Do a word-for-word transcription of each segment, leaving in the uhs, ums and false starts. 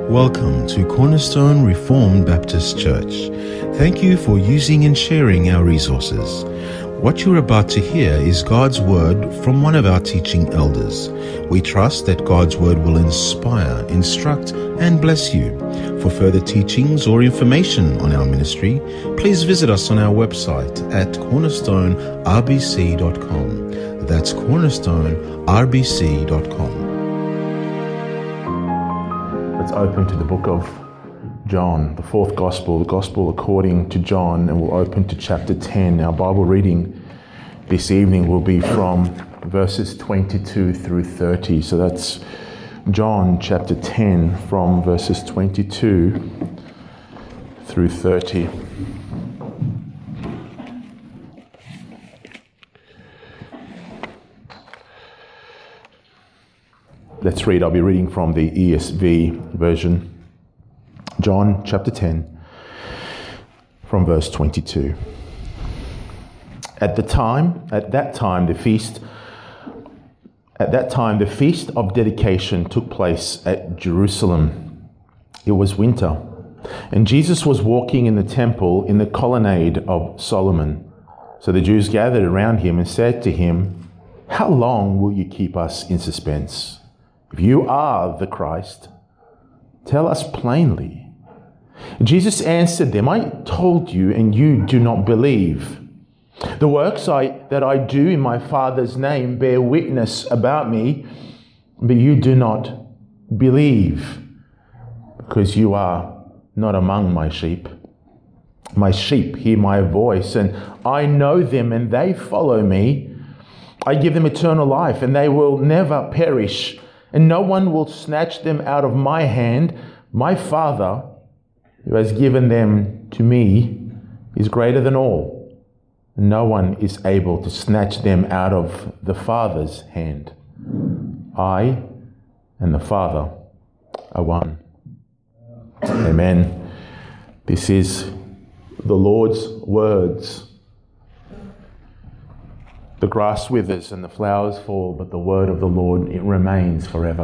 Welcome to Cornerstone Reformed Baptist Church. Thank you for using and sharing our resources. What you're about to hear is God's Word from one of our teaching elders. We trust that God's Word will inspire, instruct, and bless you. For further teachings or information on our ministry, please visit us on our website at cornerstone r b c dot com. That's cornerstone r b c dot com. Let's open to the book of John, the fourth gospel, the gospel according to John, and we'll open to chapter ten. Our Bible reading this evening will be from verses twenty-two through thirty. So that's John chapter ten from verses twenty-two through thirty. Let's read. I'll be reading from the E S V version. John chapter ten from verse twenty-two. At the time, at that time, the feast, at that time, the feast of dedication took place at Jerusalem. It was winter, and Jesus was walking in the temple in the colonnade of Solomon. So the Jews gathered around him and said to him, "How long will you keep us in suspense? If you are the Christ, tell us plainly." Jesus answered them, "I told you, and you do not believe. The works I, that I do in my Father's name bear witness about me, but you do not believe, because you are not among my sheep. My sheep hear my voice, and I know them, and they follow me. I give them eternal life, and they will never perish, and no one will snatch them out of my hand. My Father, who has given them to me, is greater than all. No one is able to snatch them out of the Father's hand. I and the Father are one." Amen. This is the Lord's words. The grass withers and the flowers fall, but the word of the Lord, it remains forever.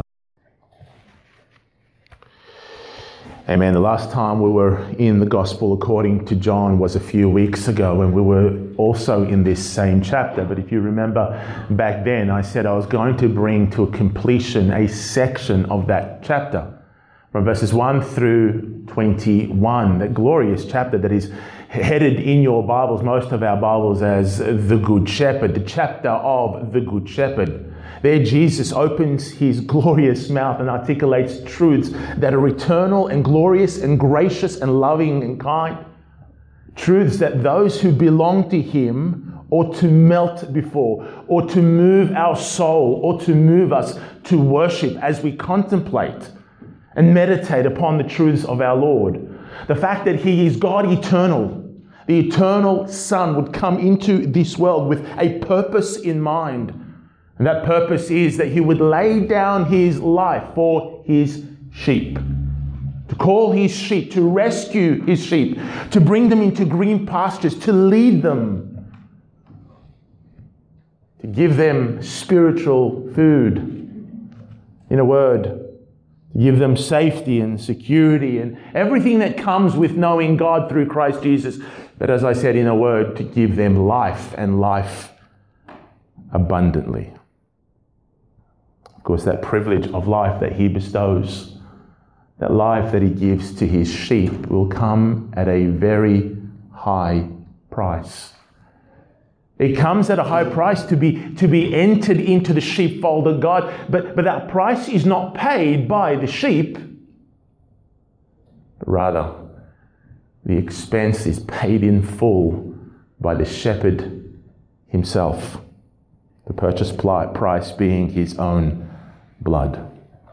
Amen. The last time we were in the Gospel according to John was a few weeks ago, and we were also in this same chapter. But if you remember back then, I said I was going to bring to a completion a section of that chapter from verses one through twenty-one, that glorious chapter that is headed in your Bibles, most of our Bibles, as the Good Shepherd, the chapter of the Good Shepherd. There Jesus opens his glorious mouth and articulates truths that are eternal and glorious and gracious and loving and kind. Truths that those who belong to him ought to melt before, or to move our soul, or to move us to worship as we contemplate and meditate upon the truths of our Lord. The fact that he is God eternal, the eternal Son, would come into this world with a purpose in mind. And that purpose is that he would lay down his life for his sheep. To call his sheep, to rescue his sheep, to bring them into green pastures, to lead them, to give them spiritual food. In a word, give them safety and security and everything that comes with knowing God through Christ Jesus. But as I said, in a word, to give them life, and life abundantly. Of course, that privilege of life that he bestows, that life that he gives to his sheep, will come at a very high price. It comes at a high price to be to be entered into the sheepfold of God, but, but that price is not paid by the sheep, but rather the expense is paid in full by the shepherd himself, the purchase price being his own blood.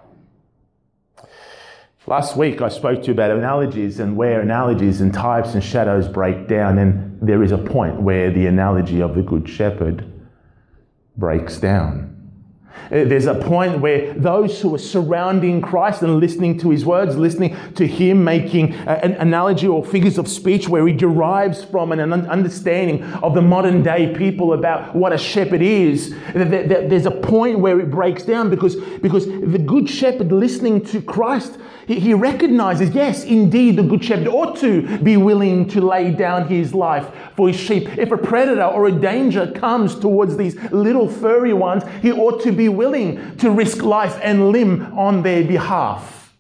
Last week I spoke to you about analogies and where analogies and types and shadows break down, and there is a point where the analogy of the Good Shepherd breaks down. There's a point where those who are surrounding Christ and listening to his words, listening to him making an analogy or figures of speech where he derives from an understanding of the modern day people about what a shepherd is, there's a point where it breaks down because, because the good shepherd listening to Christ, he, he recognizes, yes, indeed, the good shepherd ought to be willing to lay down his life for his sheep. If a predator or a danger comes towards these little furry ones, he ought to be willing to risk life and limb on their behalf.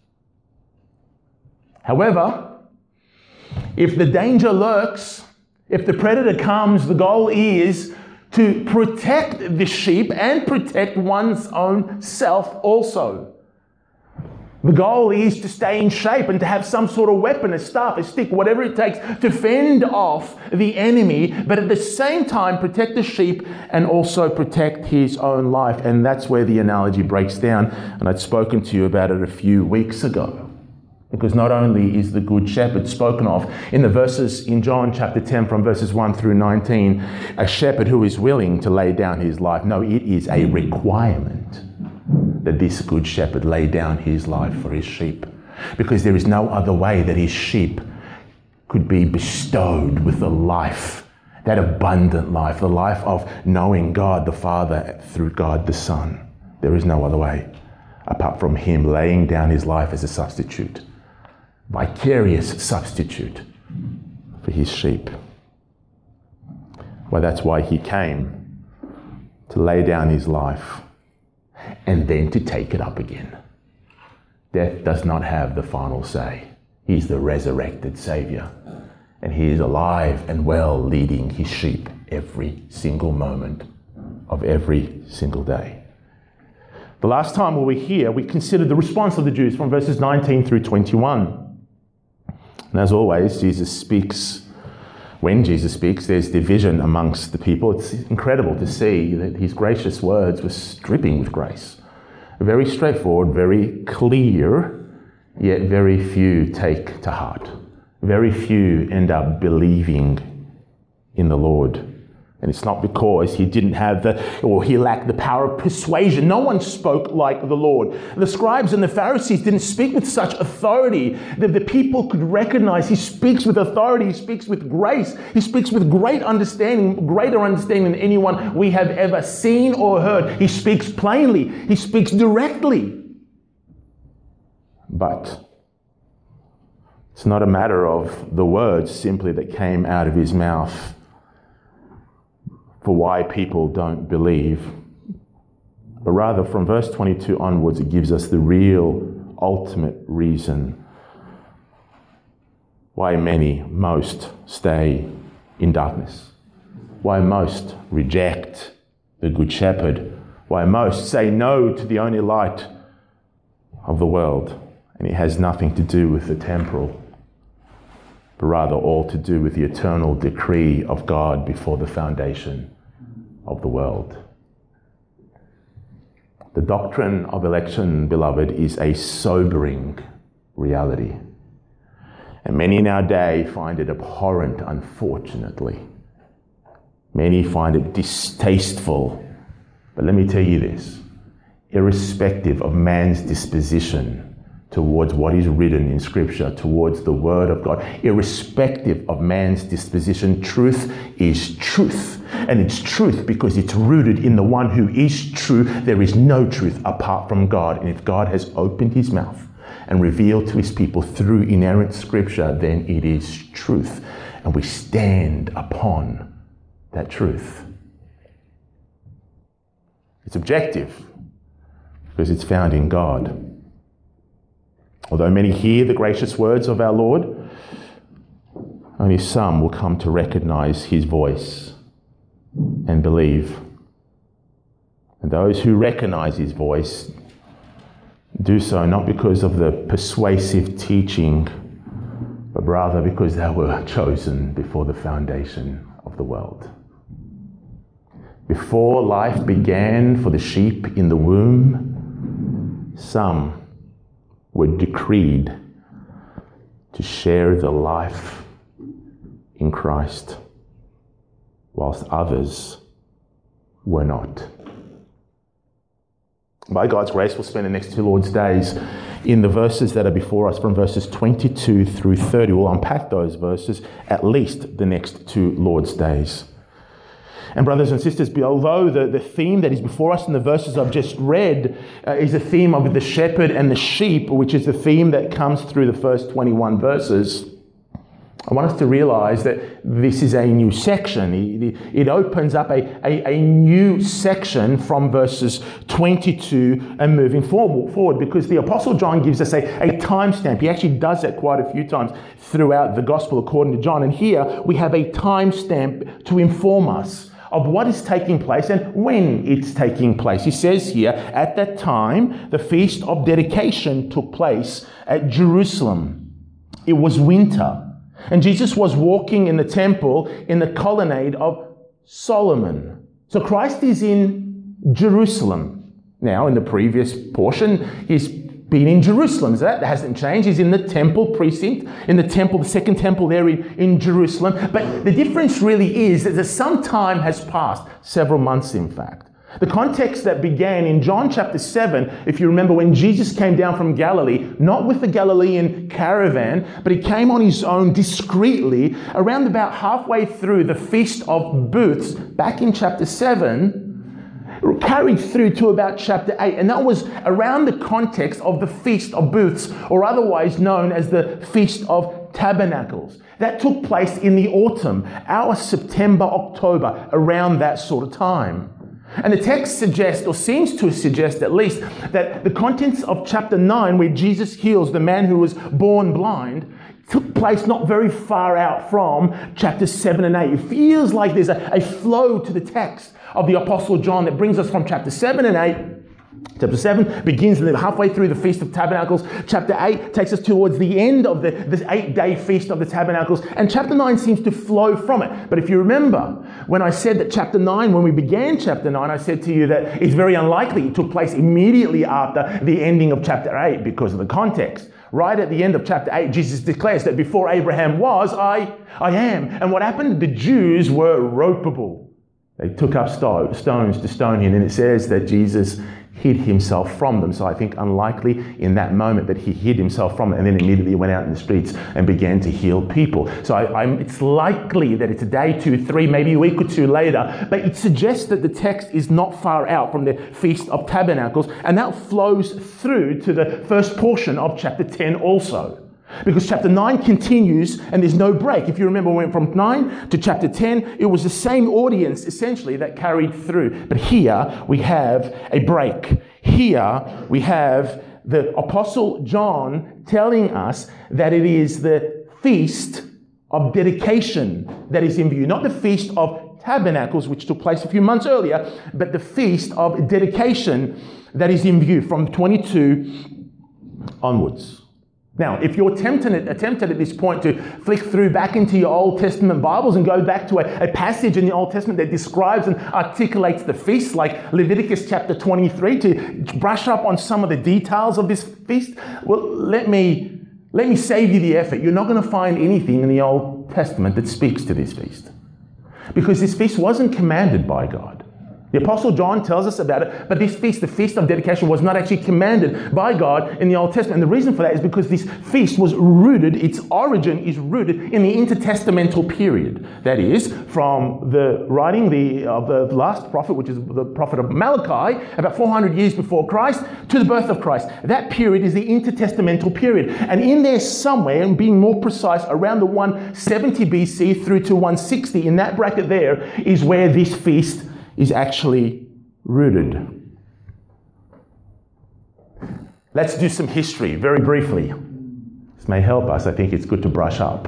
However, if the danger lurks, if the predator comes, the goal is to protect the sheep and protect one's own self also. The goal is to stay in shape and to have some sort of weapon, a staff, a stick, whatever it takes to fend off the enemy, but at the same time protect the sheep and also protect his own life. And that's where the analogy breaks down. And I'd spoken to you about it a few weeks ago. Because not only is the good shepherd spoken of in the verses in John chapter ten from verses one through nineteen, a shepherd who is willing to lay down his life. No, it is a requirement that this good shepherd lay down his life for his sheep, because there is no other way that his sheep could be bestowed with the life, that abundant life, the life of knowing God the Father through God the Son. There is no other way apart from him laying down his life as a substitute, vicarious substitute for his sheep. Well, that's why he came, to lay down his life and then to take it up again. Death does not have the final say. He's the resurrected Savior, and he is alive and well, leading his sheep every single moment of every single day. The last time we were here, we considered the response of the Jews from verses nineteen through twenty-one. And as always, Jesus speaks. When Jesus speaks, there's division amongst the people. It's incredible to see that his gracious words were dripping with grace. Very straightforward, very clear, yet very few take to heart. Very few end up believing in the Lord. And it's not because he didn't have the, or he lacked the power of persuasion. No one spoke like the Lord. The scribes and the Pharisees didn't speak with such authority that the people could recognize he speaks with authority, he speaks with grace, he speaks with great understanding, greater understanding than anyone we have ever seen or heard. He speaks plainly, he speaks directly. But it's not a matter of the words simply that came out of his mouth for why people don't believe, but rather from verse twenty-two onwards, it gives us the real ultimate reason why many, most stay in darkness, why most reject the Good Shepherd, why most say no to the only light of the world. And it has nothing to do with the temporal, but rather all to do with the eternal decree of God before the foundation of the world. The doctrine of election, beloved, is a sobering reality. And many in our day find it abhorrent, unfortunately. Many find it distasteful. But let me tell you this, irrespective of man's disposition towards what is written in Scripture, towards the Word of God, irrespective of man's disposition, truth is truth. And it's truth because it's rooted in the one who is true. There is no truth apart from God. And if God has opened his mouth and revealed to his people through inerrant Scripture, then it is truth. And we stand upon that truth. It's objective because it's found in God. Although many hear the gracious words of our Lord, only some will come to recognize his voice and believe. And those who recognize his voice do so not because of the persuasive teaching, but rather because they were chosen before the foundation of the world. Before life began for the sheep in the womb, some were decreed to share the life in Christ, whilst others were not. By God's grace, we'll spend the next two Lord's Days in the verses that are before us, from verses twenty-two through thirty. We'll unpack those verses at least the next two Lord's Days. And brothers and sisters, although the, the theme that is before us in the verses I've just read uh, is a theme of the shepherd and the sheep, which is the theme that comes through the first twenty-one verses, I want us to realize that this is a new section. It, it opens up a, a, a new section from verses twenty-two and moving forward, forward because the Apostle John gives us a, a timestamp. He actually does that quite a few times throughout the Gospel according to John. And here we have a timestamp to inform us of what is taking place and when it's taking place. He says here, at that time, the Feast of Dedication took place at Jerusalem. It was winter. And Jesus was walking in the temple in the colonnade of Solomon. So Christ is in Jerusalem. Now, in the previous portion, he's been in Jerusalem. So that hasn't changed. He's in the temple precinct, in the temple, the second temple there in, in Jerusalem. But the difference really is that some time has passed, several months in fact. The context that began in John chapter seven, if you remember, when Jesus came down from Galilee, not with the Galilean caravan, but he came on his own discreetly around about halfway through the Feast of Booths, back in chapter seven, carried through to about chapter eight. And that was around the context of the Feast of Booths, or otherwise known as the Feast of Tabernacles. That took place in the autumn, our September, October, around that sort of time. And the text suggests, or seems to suggest at least, that the contents of chapter nine, where Jesus heals the man who was born blind, took place not very far out from chapter seven and eight. It feels like there's a, a flow to the text of the Apostle John that brings us from chapter seven and eight. Chapter seven begins halfway through the Feast of Tabernacles. Chapter eight takes us towards the end of the, this eight-day Feast of the Tabernacles. And chapter nine seems to flow from it. But if you remember, when I said that chapter nine, when we began chapter nine, I said to you that it's very unlikely it took place immediately after the ending of chapter eight because of the context. Right at the end of chapter eight, Jesus declares that before Abraham was, I, I am. And what happened? The Jews were ropeable. They took up sto- stones to stone him. And it says that Jesus hid himself from them. So I think unlikely in that moment that he hid himself from them and then immediately went out in the streets and began to heal people. So I, I'm, it's likely that it's a day, two, three, maybe a week or two later, but it suggests that the text is not far out from the Feast of Tabernacles, and that flows through to the first portion of chapter ten also. Because chapter nine continues and there's no break. If you remember, we went from nine to chapter ten, it was the same audience essentially that carried through. But here we have a break. Here we have the Apostle John telling us that it is the Feast of Dedication that is in view. Not the Feast of Tabernacles, which took place a few months earlier, but the Feast of Dedication that is in view from twenty-two onwards. Now, if you're tempted, tempted at this point to flick through back into your Old Testament Bibles and go back to a, a passage in the Old Testament that describes and articulates the feast, like Leviticus chapter twenty-three, to brush up on some of the details of this feast, well, let me, let me save you the effort. You're not going to find anything in the Old Testament that speaks to this feast, because this feast wasn't commanded by God. The Apostle John tells us about it, but this feast, the Feast of Dedication, was not actually commanded by God in the Old Testament. And the reason for that is because this feast was rooted, its origin is rooted in the intertestamental period. That is, from the writing the, of the last prophet, which is the prophet of Malachi, about four hundred years before Christ, to the birth of Christ. That period is the intertestamental period. And in there somewhere, and being more precise, around the one seventy B C through to one sixty, in that bracket there, is where this feast is actually rooted. Let's do some history very briefly. This may help us. I think it's good to brush up.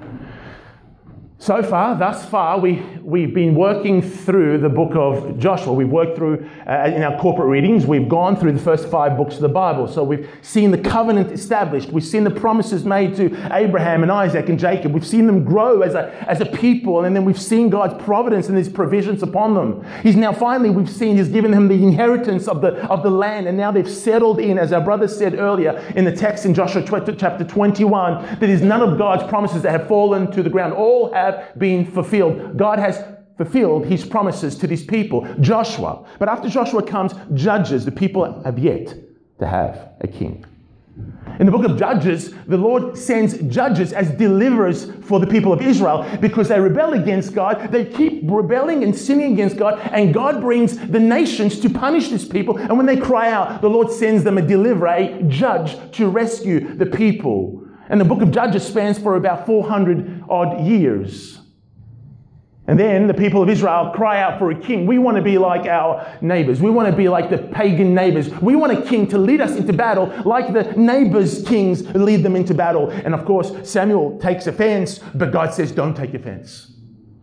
So far, thus far, we, we've been working through the book of Joshua. We've worked through, uh, in our corporate readings, we've gone through the first five books of the Bible. So we've seen the covenant established. We've seen the promises made to Abraham and Isaac and Jacob. We've seen them grow as a, as a people, and then we've seen God's providence and His provisions upon them. He's now finally, we've seen, He's given them the inheritance of the, of the land, and now they've settled in, as our brother said earlier in the text in Joshua chapter twenty-one, that is none of God's promises that have fallen to the ground. All have been fulfilled. God has fulfilled his promises to these people, Joshua. But after Joshua comes Judges. The people have yet to have a king. In the book of Judges, the Lord sends judges as deliverers for the people of Israel because they rebel against God. They keep rebelling and sinning against God, and God brings the nations to punish these people. And when they cry out, the Lord sends them a deliverer, a judge, to rescue the people. And the book of Judges spans for about four hundred odd years. And then the people of Israel cry out for a king. We want to be like our neighbors. We want to be like the pagan neighbors. We want a king to lead us into battle like the neighbors' kings lead them into battle. And of course, Samuel takes offense, but God says, don't take offense.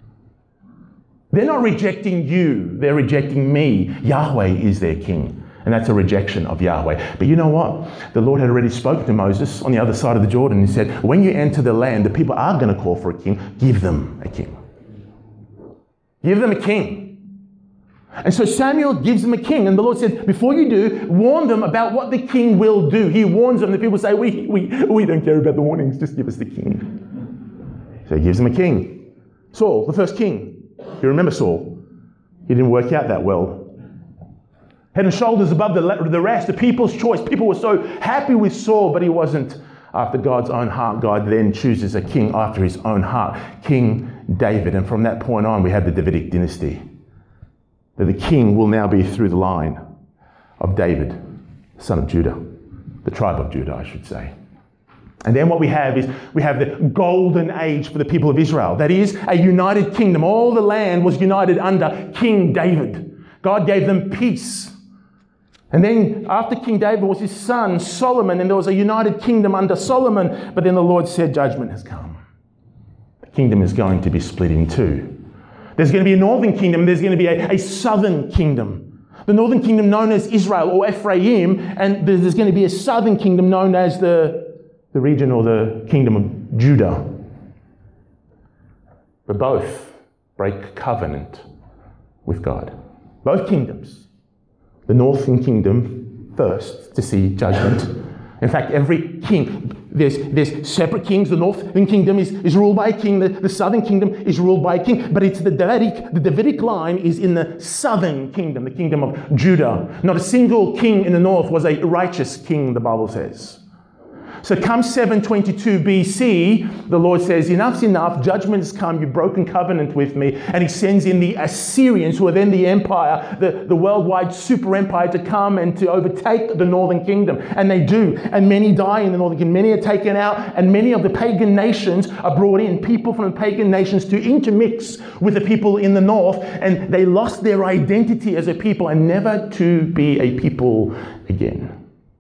They're not rejecting you. They're rejecting me. Yahweh is their king. And that's a rejection of Yahweh. But you know what? The Lord had already spoken to Moses on the other side of the Jordan. He said, when you enter the land, the people are going to call for a king. Give them a king. Give them a king. And so Samuel gives them a king. And the Lord said, before you do, warn them about what the king will do. He warns them. The people say, we, we, we don't care about the warnings. Just give us the king. So he gives them a king. Saul, the first king. You remember Saul? He didn't work out that well. Head and shoulders above the, the rest. The people's choice. People were so happy with Saul, but he wasn't after God's own heart. God then chooses a king after his own heart. King David. And from that point on, we have the Davidic dynasty. That the king will now be through the line of David, son of Judah. The tribe of Judah, I should say. And then what we have is, we have the golden age for the people of Israel. That is, a united kingdom. All the land was united under King David. God gave them peace. And then after King David was his son, Solomon, and there was a united kingdom under Solomon. But then the Lord said, judgment has come. Kingdom is going to be split in two. There's going to be a northern kingdom. There's going to be a, a southern kingdom. The northern kingdom known as Israel or Ephraim, and there's going to be a southern kingdom known as the, the region or the kingdom of Judah. But both break covenant with God. Both kingdoms. The northern kingdom first to see judgment. In fact, every king, there's, there's separate kings. The northern kingdom is, is ruled by a king. The, the southern kingdom is ruled by a king. But it's the Davidic, the Davidic line is in the southern kingdom, the kingdom of Judah. Not a single king in the north was a righteous king, the Bible says. So come seven twenty-two B C, the Lord says, enough's enough, judgment has come, you've broken covenant with me. And he sends in the Assyrians, who are then the empire, the, the worldwide super empire, to come and to overtake the northern kingdom. And they do. And many die in the northern kingdom. Many are taken out, and many of the pagan nations are brought in. People from the pagan nations to intermix with the people in the north. And they lost their identity as a people and never to be a people again.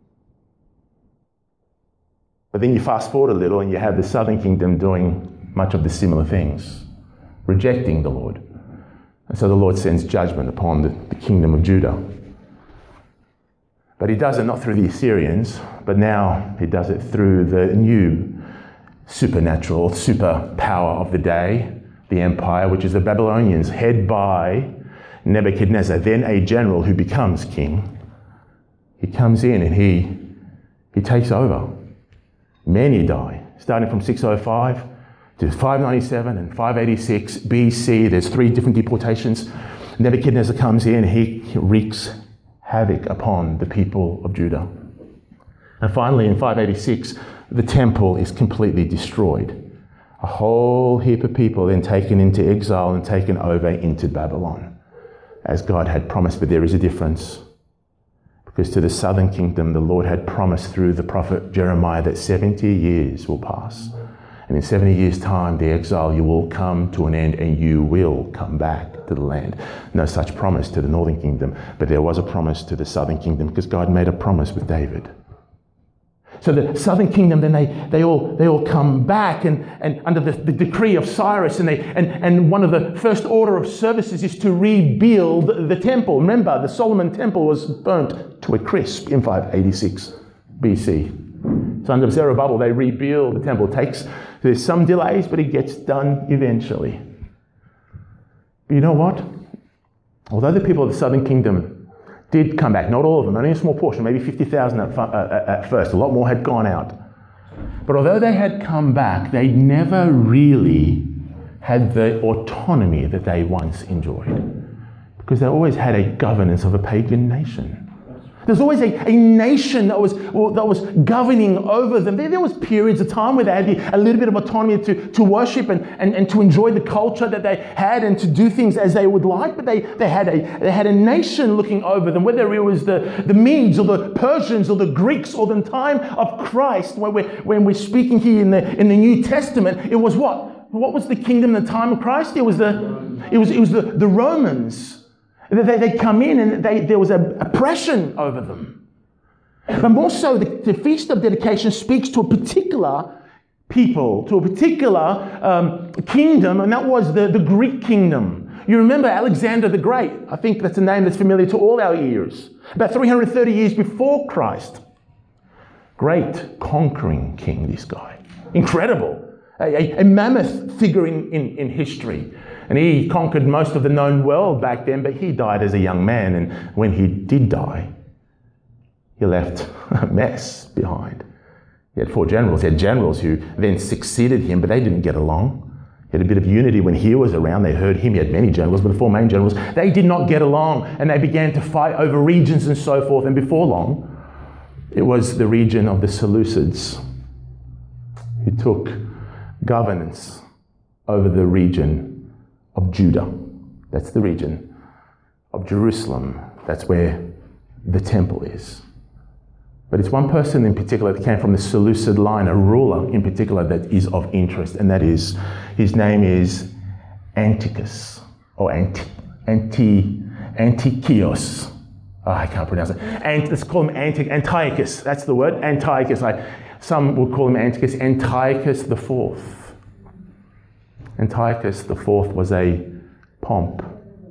But then you fast forward a little and you have the southern kingdom doing much of the similar things, rejecting the Lord. And so the Lord sends judgment upon the, the kingdom of Judah. But he does it not through the Assyrians, but now he does it through the new supernatural super power of the day, the empire, which is the Babylonians, head by Nebuchadnezzar, then a general who becomes king. He comes in and he, he takes over. Many die, starting from six oh five to five ninety-seven and five eighty-six B C. There's three different deportations. Nebuchadnezzar comes in, he wreaks havoc upon the people of Judah. And finally, in five eighty-six, the temple is completely destroyed. A whole heap of people then taken into exile and taken over into Babylon, as God had promised. But there is a difference. Because to the southern kingdom, the Lord had promised through the prophet Jeremiah that seventy years will pass. And in seventy years' time, the exile, you will come to an end and you will come back to the land. No such promise to the northern kingdom, but there was a promise to the southern kingdom because God made a promise with David. So the southern kingdom, then they, they all they all come back and, and under the, the decree of Cyrus, and they and, and one of the first order of services is to rebuild the temple. Remember, the Solomon temple was burnt to a crisp in five eighty-six B C. So under Zerubbabel, they rebuild the temple. It takes, there's some delays, but it gets done eventually. But you know what? Although the people of the southern kingdom did come back, not all of them, only a small portion, maybe fifty thousand at, uh, at first. A lot more had gone out. But although they had come back, they never really had the autonomy that they once enjoyed, because they always had a governance of a pagan nation. There's always a, a nation that was well, that was governing over them. There, there was periods of time where they had the, a little bit of autonomy to, to worship and, and, and to enjoy the culture that they had and to do things as they would like, but they, they had a they had a nation looking over them, whether it was the, the Medes or the Persians or the Greeks or the time of Christ, when we're, when we're speaking here in the in the New Testament, it was what? What was the kingdom in the time of Christ? It was the it was it was the, the Romans. They, they come in and they, there was a oppression over them. But more so, the, the Feast of Dedication speaks to a particular people, to a particular um, kingdom, and that was the, the Greek kingdom. You remember Alexander the Great. I think that's a name that's familiar to all our ears. About three hundred thirty years before Christ. Great conquering king, this guy. Incredible. A, a, a mammoth figure in, in, in history. And he conquered most of the known world back then, but he died as a young man. And when he did die, he left a mess behind. He had four generals. He had generals who then succeeded him, but they didn't get along. He had a bit of unity when he was around. They heard him. He had many generals, but the four main generals, they did not get along. And they began to fight over regions and so forth. And before long, it was the region of the Seleucids who took governance over the region of Judah. That's the region of Jerusalem. That's where the temple is. But it's one person in particular that came from the Seleucid line, a ruler in particular that is of interest, and that is, his name is Antiochus, or Anti, Anti, Antiochus. Oh, I can't pronounce it. Ant, let's call him Anti, Antiochus. That's the word, Antiochus. Like, some will call him Antiochus, Antiochus the Fourth. Antiochus the Fourth was a pomp,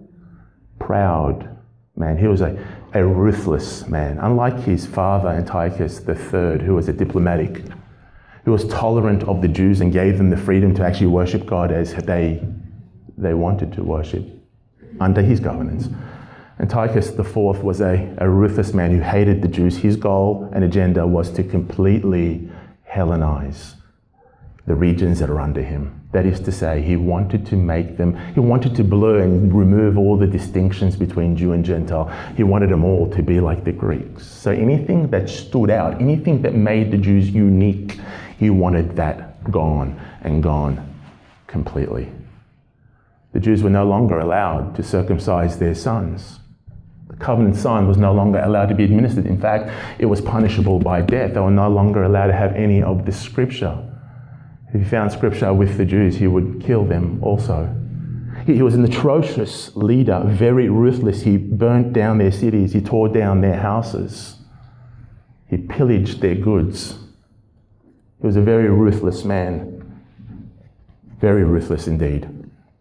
proud man. He was a, a ruthless man. Unlike his father, Antiochus the Third, who was a diplomatic, who was tolerant of the Jews and gave them the freedom to actually worship God as they, they wanted to worship under his governance. Antiochus the Fourth was a, a ruthless man who hated the Jews. His goal and agenda was to completely Hellenize the regions that are under him. That is to say, he wanted to make them, he wanted to blur and remove all the distinctions between Jew and Gentile. He wanted them all to be like the Greeks. So anything that stood out, anything that made the Jews unique, he wanted that gone and gone completely. The Jews were no longer allowed to circumcise their sons. The covenant sign was no longer allowed to be administered. In fact, it was punishable by death. They were no longer allowed to have any of the scripture. If he found scripture with the Jews, he would kill them also. He was an atrocious leader, very ruthless. He burnt down their cities. He tore down their houses. He pillaged their goods. He was a very ruthless man. Very ruthless indeed.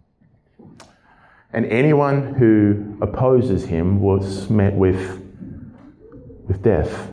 And anyone who opposes him was met with, with death.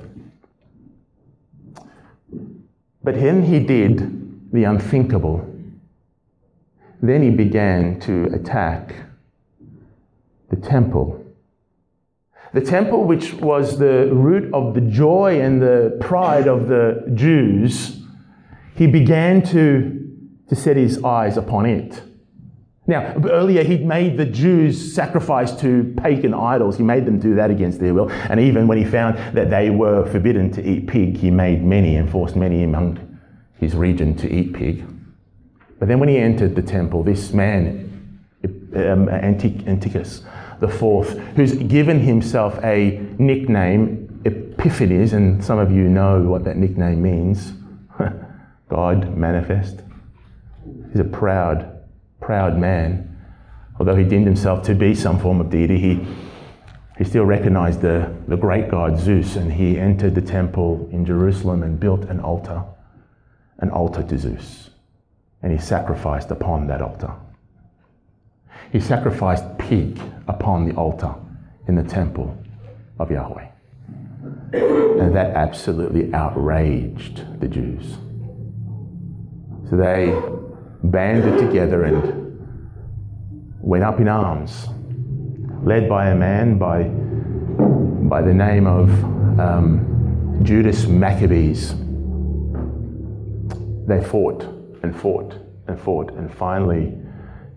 But then he did the unthinkable. Then he began to attack the temple. The temple, which was the root of the joy and the pride of the Jews, he began to, to set his eyes upon it. Now, earlier he'd made the Jews sacrifice to pagan idols. He made them do that against their will. And even when he found that they were forbidden to eat pig, he made many and forced many among his region to eat pig. But then when he entered the temple, this man, um, Antiochus the Fourth, who's given himself a nickname, Epiphanes, and some of you know what that nickname means, God manifest. He's a proud, proud man. Although he deemed himself to be some form of deity, he, he still recognized the, the great god Zeus, and he entered the temple in Jerusalem and built an altar. an altar to Zeus, and he sacrificed upon that altar. He sacrificed pig upon the altar in the temple of Yahweh. And that absolutely outraged the Jews. So they banded together and went up in arms, led by a man by, by the name of um, Judas Maccabees. They fought and fought and fought, and finally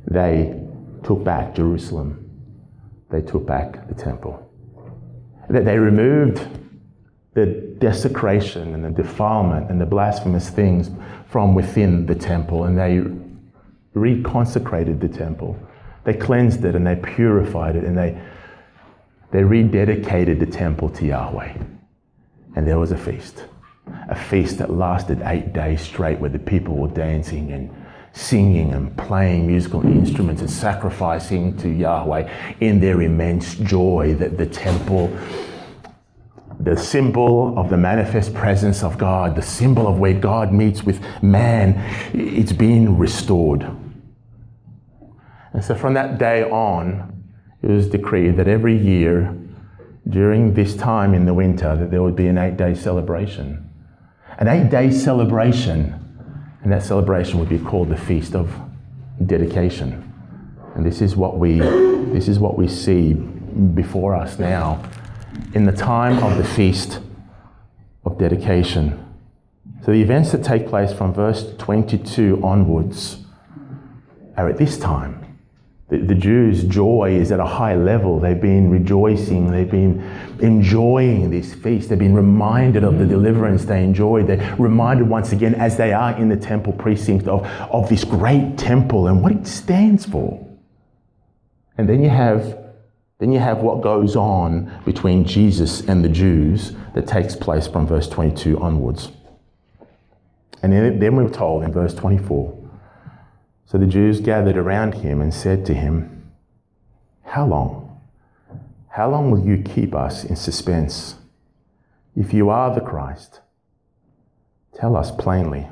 they took back Jerusalem. They took back the temple. That they removed the desecration and the defilement and the blasphemous things from within the temple, and they reconsecrated the temple. They cleansed it and they purified it, and they they rededicated the temple to Yahweh. And there was a feast. A feast that lasted eight days straight, where the people were dancing and singing and playing musical instruments and sacrificing to Yahweh in their immense joy that the temple, the symbol of the manifest presence of God, the symbol of where God meets with man, it's been restored. And so from that day on, it was decreed that every year during this time in the winter that there would be an eight-day celebration. An eight-day celebration. And that celebration would be called the Feast of Dedication. And this is what we this is what we see before us now in the time of the Feast of Dedication. So the events that take place from verse twenty-two onwards are at this time. The, the Jews' joy is at a high level. They've been rejoicing. They've been enjoying this feast. They've been reminded of the deliverance they enjoyed. They're reminded once again, as they are in the temple precinct, of, of this great temple and what it stands for. And then you have, then you have what goes on between Jesus and the Jews that takes place from verse twenty-two onwards. And then, then we're told in verse twenty-four, so the Jews gathered around him and said to him, How long? How long will you keep us in suspense? If you are the Christ, tell us plainly.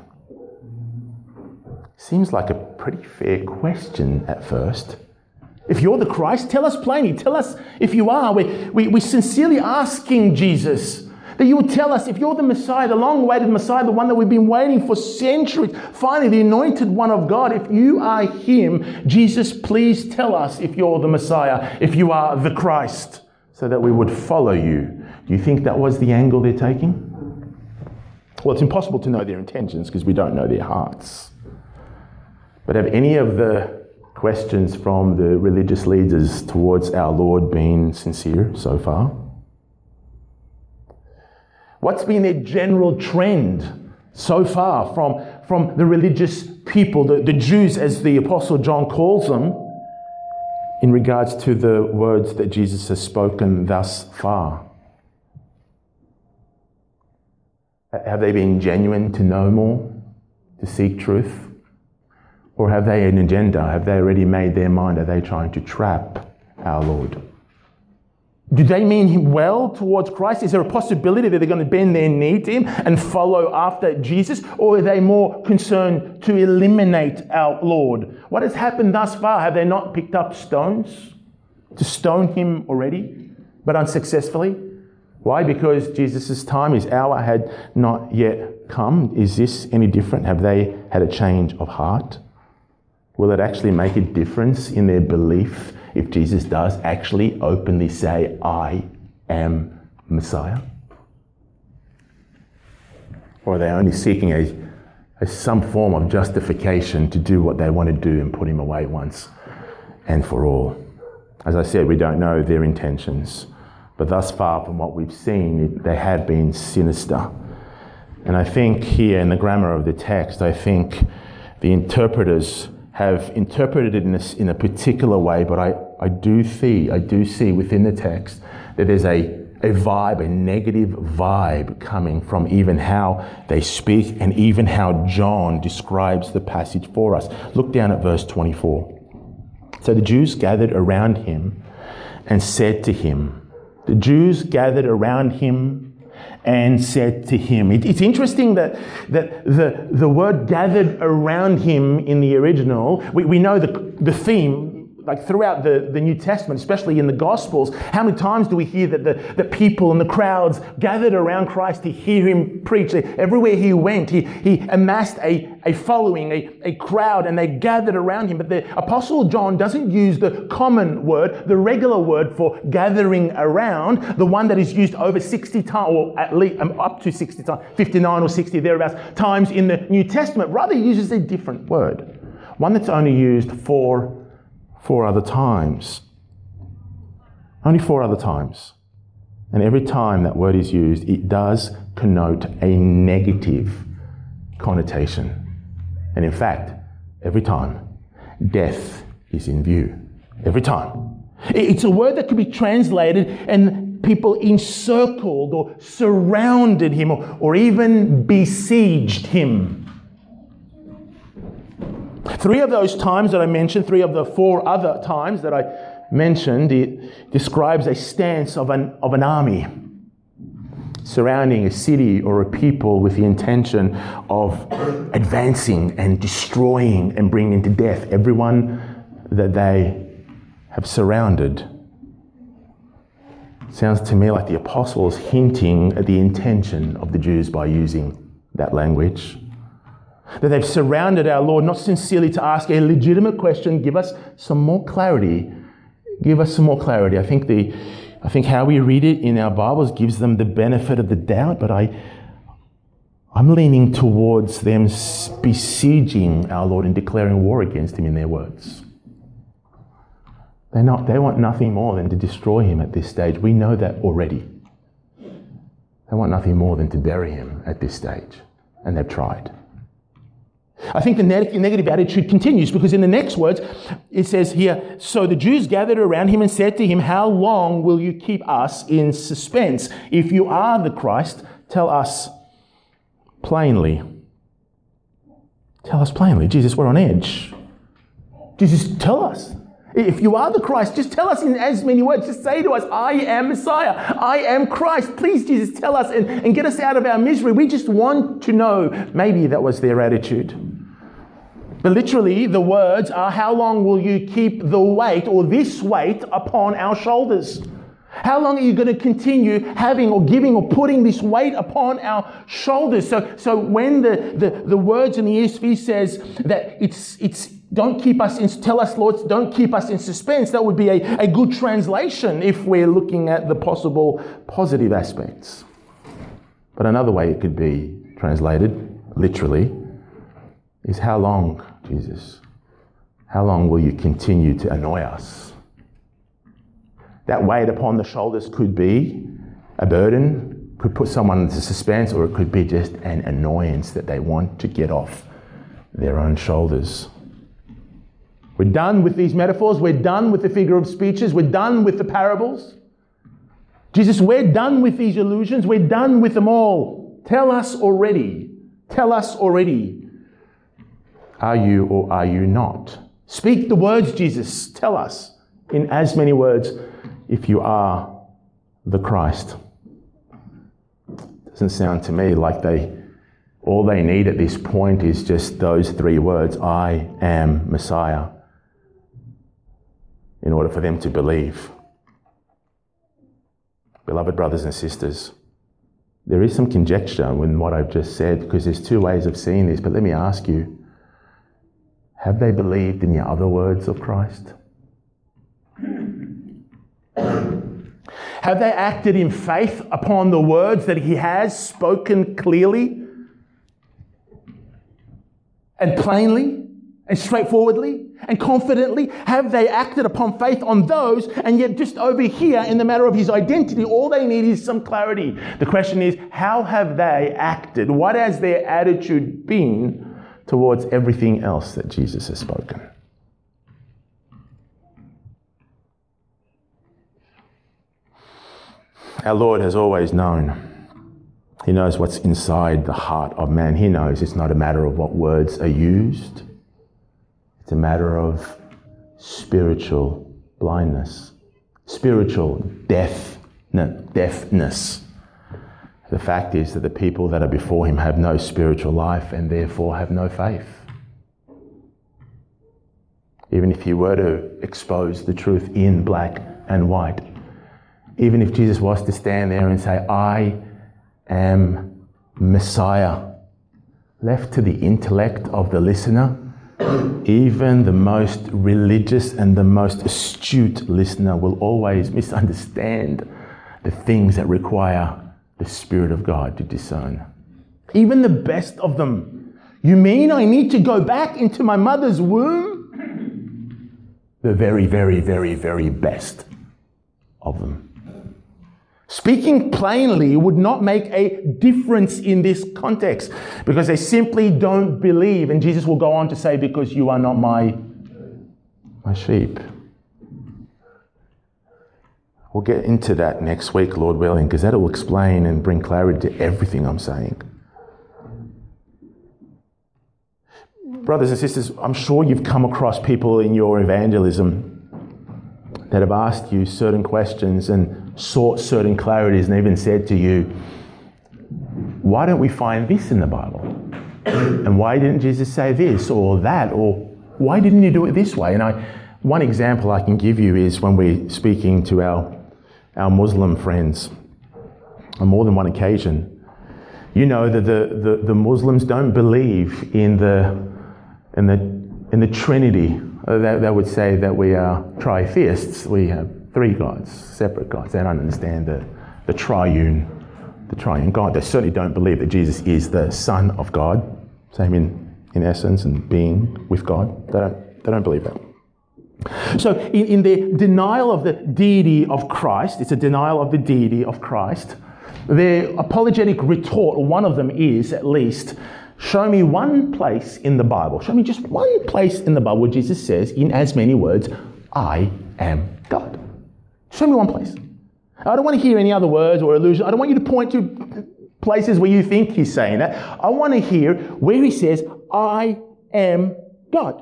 Seems like a pretty fair question at first. If you're the Christ, tell us plainly. Tell us if you are. We, we, we're sincerely asking Jesus that you would tell us if you're the Messiah, the long-awaited Messiah, the one that we've been waiting for centuries, finally the anointed one of God. If you are him, Jesus, please tell us if you're the Messiah, if you are the Christ, so that we would follow you. Do you think that was the angle they're taking? Well, it's impossible to know their intentions because we don't know their hearts. But have any of the questions from the religious leaders towards our Lord been sincere so far? What's been their general trend so far from, from the religious people, the, the Jews as the Apostle John calls them, in regards to the words that Jesus has spoken thus far? Have they been genuine to know more, to seek truth? Or have they an agenda? Have they already made their mind? Are they trying to trap our Lord? Do they mean him well towards Christ? Is there a possibility that they're going to bend their knee to him and follow after Jesus? Or are they more concerned to eliminate our Lord? What has happened thus far? Have they not picked up stones to stone him already, but unsuccessfully? Why? Because Jesus' time, his hour had not yet come. Is this any different? Have they had a change of heart? Will it actually make a difference in their belief if Jesus does actually openly say, I am Messiah? Or are they only seeking a, a some form of justification to do what they want to do and put him away once and for all? As I said, we don't know their intentions, but thus far from what we've seen, they have been sinister. And I think here in the grammar of the text, I think the interpreters have interpreted it in a, in a particular way, but I, I do see, I do see within the text that there's a, a vibe, a negative vibe coming from even how they speak and even how John describes the passage for us. Look down at verse twenty-four. So the Jews gathered around him and said to him, the Jews gathered around him and said to him. It, it's interesting that, that the, the word gathered around him in the original, we, we know the, the theme, like throughout the, the New Testament, especially in the Gospels, how many times do we hear that the, the people and the crowds gathered around Christ to hear him preach? Everywhere he went, he, he amassed a, a following, a, a crowd, and they gathered around him. But the Apostle John doesn't use the common word, the regular word for gathering around, the one that is used over sixty times, or at least um, up to sixty times, fifty-nine or sixty thereabouts times in the New Testament. Rather, he uses a different word, one that's only used four four other times. Only four other times. And every time that word is used, it does connote a negative connotation. And in fact, every time, death is in view. Every time. It's a word that could be translated and people encircled or surrounded him or, or even besieged him. Three of those times that I mentioned, three of the four other times that I mentioned, it describes a stance of an, of an army surrounding a city or a people with the intention of advancing and destroying and bringing to death everyone that they have surrounded. Sounds to me like the apostles hinting at the intention of the Jews by using that language. That they've surrounded our Lord not sincerely to ask a legitimate question, give us some more clarity. Give us some more clarity. I think the I think how we read it in our Bibles gives them the benefit of the doubt, but I I'm leaning towards them besieging our Lord and declaring war against him in their words. They're not, they want nothing more than to destroy him at this stage. We know that already. They want nothing more than to bury him at this stage. And they've tried. I think the negative attitude continues because in the next words, it says here, so the Jews gathered around him and said to him, how long will you keep us in suspense? If you are the Christ, tell us plainly. Tell us plainly. Jesus, we're on edge. Jesus, tell us. If you are the Christ, just tell us in as many words. Just say to us, I am Messiah. I am Christ. Please, Jesus, tell us and, and get us out of our misery. We just want to know. Maybe that was their attitude. But literally, the words are, how long will you keep the weight or this weight upon our shoulders? How long are you going to continue having or giving or putting this weight upon our shoulders? So, so when the, the, the words in the E S V says that it's it's don't keep us in, tell us, Lord, don't keep us in suspense, that would be a, a good translation if we're looking at the possible positive aspects. But another way it could be translated, literally, is how long, Jesus? How long will you continue to annoy us? That weight upon the shoulders could be a burden, could put someone into suspense, or it could be just an annoyance that they want to get off their own shoulders. We're done with these metaphors. We're done with the figure of speeches. We're done with the parables. Jesus, we're done with these illusions. We're done with them all. Tell us already. Tell us already. Are you or are you not? Speak the words, Jesus. Tell us in as many words if you are the Christ. Doesn't sound to me like they all they need at this point is just those three words, I am Messiah, in order for them to believe. Beloved brothers and sisters, there is some conjecture in what I've just said because there's two ways of seeing this, but let me ask you, have they believed in the other words of Christ? Have they acted in faith upon the words that he has spoken clearly and plainly and straightforwardly and confidently? Have they acted upon faith on those? And yet just over here in the matter of his identity, all they need is some clarity. The question is, how have they acted? What has their attitude been towards everything else that Jesus has spoken? Our Lord has always known. He knows what's inside the heart of man. He knows it's not a matter of what words are used. It's a matter of spiritual blindness, spiritual death, no, deafness. The fact is that the people that are before him have no spiritual life and therefore have no faith. Even if he were to expose the truth in black and white, even if Jesus was to stand there and say, I am Messiah, left to the intellect of the listener, even the most religious and the most astute listener will always misunderstand the things that require the Spirit of God to discern. Even the best of them. You mean I need to go back into my mother's womb? the very, very, very, very best of them. Speaking plainly would not make a difference in this context because they simply don't believe. And Jesus will go on to say, because you are not my, my sheep. We'll get into that next week, Lord willing, because that will explain and bring clarity to everything I'm saying. Brothers and sisters, I'm sure you've come across people in your evangelism that have asked you certain questions and sought certain clarities and even said to you, why don't we find this in the Bible? And why didn't Jesus say this or that? Or why didn't you do it this way? And I, one example I can give you is when we're speaking to our, our Muslim friends on more than one occasion. You know that the, the, the Muslims don't believe in the, in the, in the Trinity. They, they would say that we are tritheists. We have three gods, separate gods. They don't understand the, the triune, the triune God. They certainly don't believe that Jesus is the Son of God, same in, in essence and being with God. They don't, they don't believe that. So in, in their denial of the deity of Christ, it's a denial of the deity of Christ, their apologetic retort, or one of them is at least, show me one place in the Bible, show me just one place in the Bible where Jesus says, in as many words, I am God. Show me one place. I don't want to hear any other words or allusions. I don't want you to point to places where you think he's saying that. I want to hear where he says, I am God.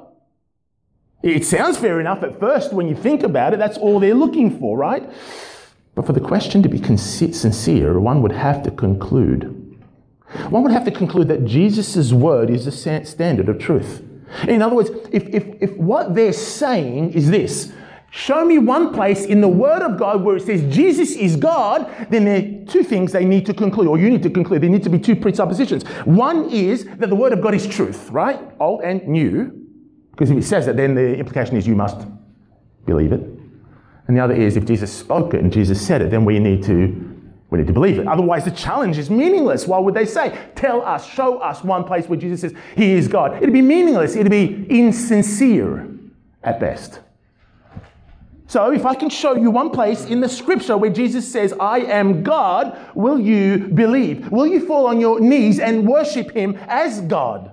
It sounds fair enough at first when you think about it. That's all they're looking for, right? But for the question to be sincere, one would have to conclude One would have to conclude that Jesus' word is the standard of truth. In other words, if, if, if what they're saying is this, show me one place in the word of God where it says Jesus is God, then there are two things they need to conclude, or you need to conclude. There need to be two presuppositions. One is that the word of God is truth, right? Old and new. Because if it says that, then the implication is you must believe it. And the other is if Jesus spoke it and Jesus said it, then we need to We need to believe it. Otherwise, the challenge is meaningless. Why would they say, tell us, show us one place where Jesus says he is God? It'd be meaningless. It'd be insincere at best. So if I can show you one place in the scripture where Jesus says, I am God, will you believe? Will you fall on your knees and worship him as God?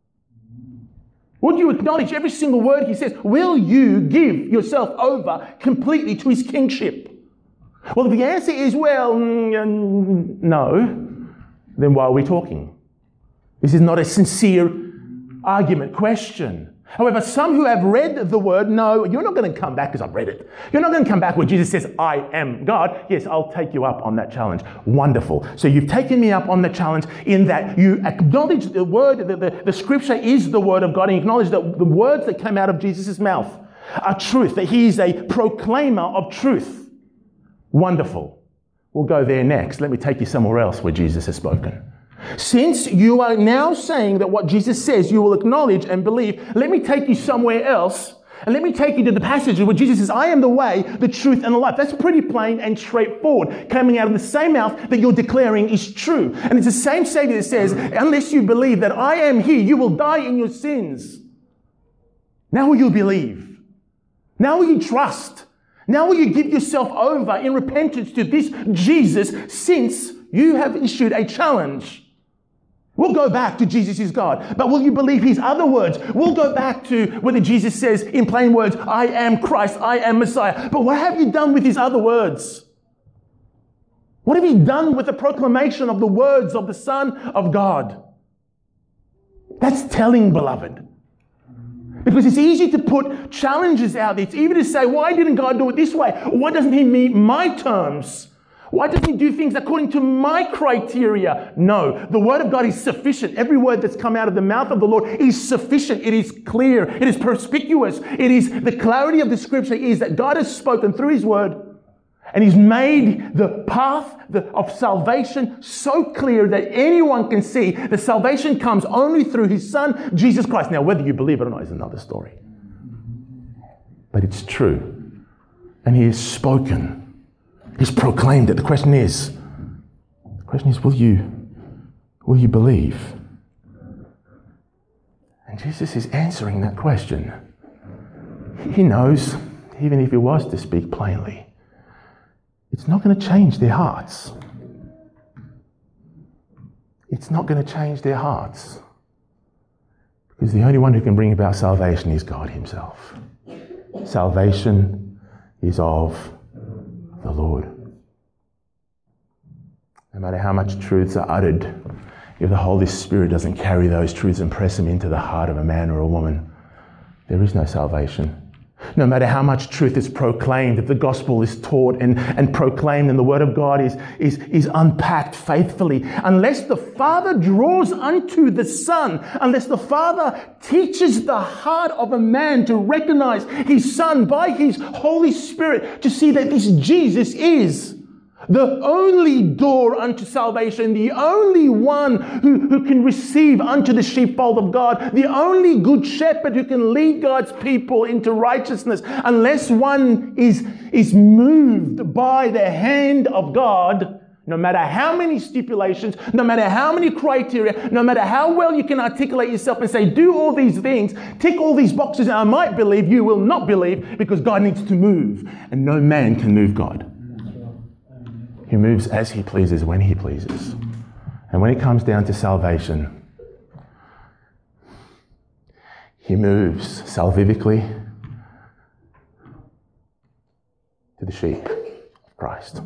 Would you acknowledge every single word he says? Will you give yourself over completely to his kingship? Well, if the answer is, well, mm, no, then why are we talking? This is not a sincere argument, question. However, some who have read the word know you're not going to come back because I've read it. You're not going to come back where Jesus says, I am God. Yes, I'll take you up on that challenge. Wonderful. So you've taken me up on the challenge in that you acknowledge the word, the, the, the scripture is the word of God, and you acknowledge that the words that came out of Jesus' mouth are truth, that he is a proclaimer of truth. Wonderful. We'll go there next. Let me take you somewhere else where Jesus has spoken. Since you are now saying that what Jesus says you will acknowledge and believe, let me take you somewhere else and let me take you to the passage where Jesus says, I am the way, the truth, and the life. That's pretty plain and straightforward, coming out of the same mouth that you're declaring is true. And it's the same Savior that says, unless you believe that I am he, you will die in your sins. Now will you believe? Now will you trust? Now will you give yourself over in repentance to this Jesus, since you have issued a challenge? We'll go back to Jesus is God. But will you believe his other words? We'll go back to whether Jesus says in plain words, I am Christ, I am Messiah. But what have you done with his other words? What have you done with the proclamation of the words of the Son of God? That's telling, beloved. Because it's easy to put challenges out there. It's easy to say, why didn't God do it this way? Why doesn't he meet my terms? Why doesn't he do things according to my criteria? No, the word of God is sufficient. Every word that's come out of the mouth of the Lord is sufficient. It is clear. It is perspicuous. It is the clarity of the scripture is that God has spoken through his word. And he's made the path of salvation so clear that anyone can see that salvation comes only through his Son, Jesus Christ. Now, whether you believe it or not is another story. But it's true. And he has spoken. He's proclaimed it. The question is, the question is, will you, will you believe? And Jesus is answering that question. He knows. even if he was to speak plainly, it's not going to change their hearts. It's not going to change their hearts. Because the only one who can bring about salvation is God himself. Salvation is of the Lord. No matter how much truths are uttered, if the Holy Spirit doesn't carry those truths and press them into the heart of a man or a woman, there is no salvation. No matter how much truth is proclaimed, if the gospel is taught and, and proclaimed and the word of God is, is, is unpacked faithfully, unless the Father draws unto the Son, unless the Father teaches the heart of a man to recognize his Son by his Holy Spirit, to see that this Jesus is the only door unto salvation, the only one who, who can receive unto the sheepfold of God, the only good shepherd who can lead God's people into righteousness. Unless one is, is moved by the hand of God, no matter how many stipulations, no matter how many criteria, no matter how well you can articulate yourself and say, do all these things, tick all these boxes, and I might believe, you will not believe, because God needs to move. And no man can move God. He moves as he pleases, when he pleases. And when it comes down to salvation, he moves salvivically to the sheep of Christ.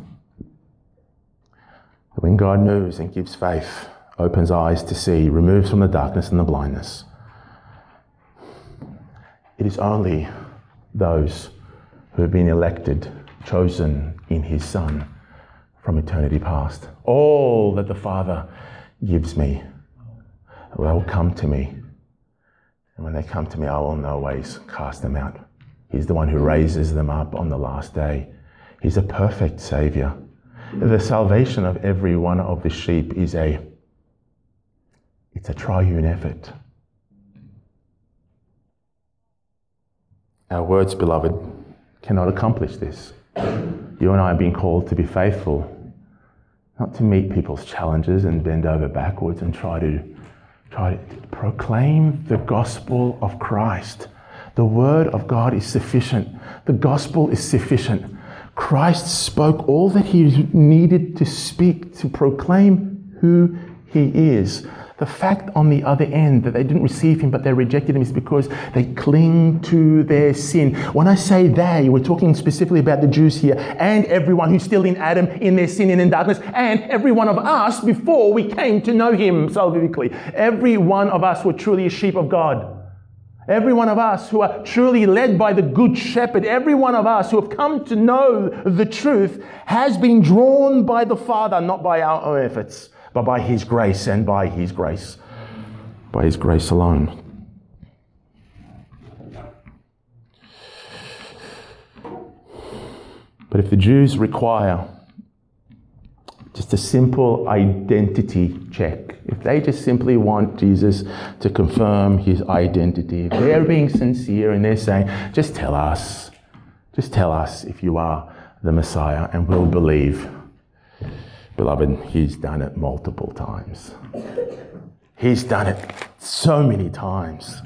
When God moves and gives faith, opens eyes to see, removes from the darkness and the blindness, it is only those who have been elected, chosen in his Son, from eternity past. All that the Father gives me will come to me. And when they come to me, I will no ways cast them out. He's the one who raises them up on the last day. He's a perfect Saviour. The salvation of every one of the sheep is a, it's a triune effort. Our words, beloved, cannot accomplish this. You and I are being called to be faithful, not to meet people's challenges and bend over backwards and try to try to proclaim the gospel of Christ. The word of God is sufficient. The gospel is sufficient. Christ spoke all that he needed to speak to proclaim who he is. The fact on the other end that they didn't receive him but they rejected him is because they cling to their sin. When I say they, we're talking specifically about the Jews here and everyone who's still in Adam, in their sin and in darkness, and every one of us before we came to know him salvifically. Every one of us were truly a sheep of God. Every one of us who are truly led by the Good Shepherd, every one of us who have come to know the truth has been drawn by the Father, not by our own efforts, but by his grace and by his grace, by his grace alone. But if the Jews require just a simple identity check, if they just simply want Jesus to confirm his identity, if they're being sincere and they're saying, just tell us, just tell us if you are the Messiah and we'll believe. Beloved, he's done it multiple times. He's done it so many times.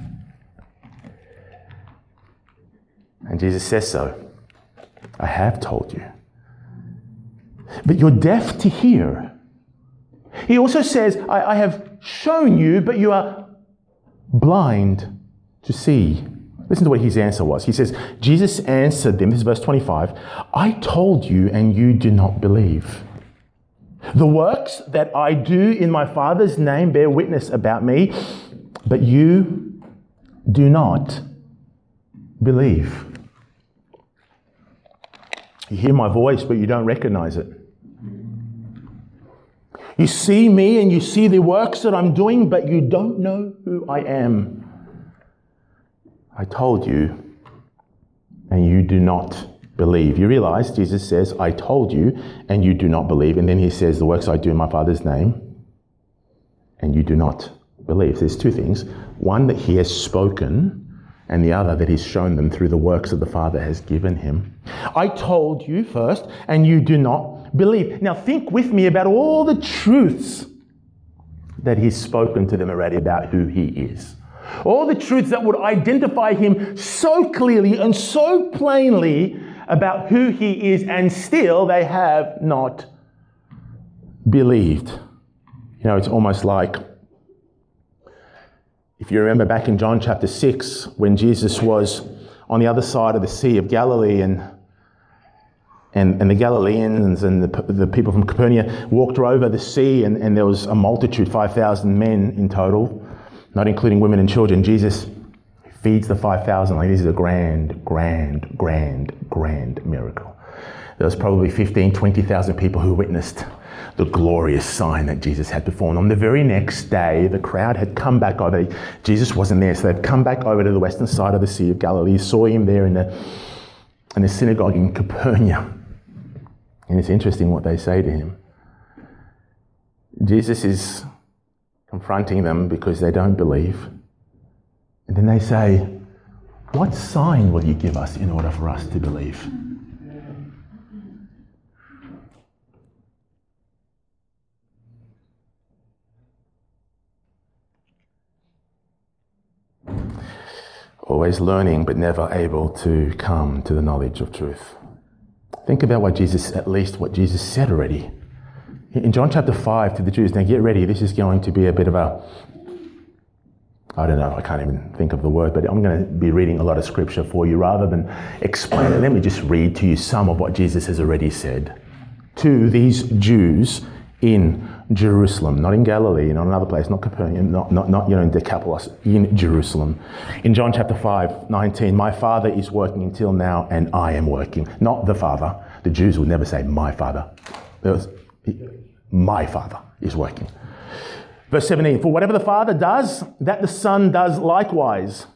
And Jesus says so. I have told you. But you're deaf to hear. He also says, I, I have shown you, but you are blind to see. Listen to what his answer was. He says, Jesus answered them, this is verse twenty-five, I told you and you do not believe. The works that I do in my Father's name bear witness about me, but you do not believe. You hear my voice, but you don't recognize it. You see me and you see the works that I'm doing, but you don't know who I am. I told you, and you do not believe. You realize Jesus says, I told you, and you do not believe. And then he says, the works I do in my Father's name, and you do not believe. There's two things. One, that he has spoken, and the other, that he's shown them through the works that the Father has given him. I told you first, and you do not believe. Now think with me about all the truths that he's spoken to them already about who he is. All the truths that would identify him so clearly and so plainly about who he is, and still they have not believed. You know, it's almost like, if you remember back in John chapter six, when Jesus was on the other side of the Sea of Galilee, and and, and the Galileans and the, the people from Capernaum walked over the sea, and, and there was a multitude, five thousand men in total, not including women and children. Jesus feeds the five thousand. Like, this is a grand, grand, grand, grand miracle. There was probably fifteen, twenty thousand people who witnessed the glorious sign that Jesus had performed. On the very next day, the crowd had come back over. Jesus wasn't there, so they'd come back over to the western side of the Sea of Galilee, saw him there in the, in the synagogue in Capernaum. And it's interesting what they say to him. Jesus is confronting them because they don't believe. And then they say, "What sign will you give us in order for us to believe?" Always learning, but never able to come to the knowledge of truth. Think about what Jesus, at least what Jesus said already. In John chapter five to the Jews, now get ready, this is going to be a bit of a, I don't know, I can't even think of the word, but I'm going to be reading a lot of scripture for you. Rather than explain it, let me just read to you some of what Jesus has already said to these Jews in Jerusalem, not in Galilee, not another place, not Capernaum, not, not, not you know, in Decapolis, in Jerusalem. In John chapter five, nineteen, "My Father is working until now, and I am working." Not the Father. The Jews would never say my Father. There was, my Father is working. Verse seventeen, "For whatever the Father does, that the Son does likewise.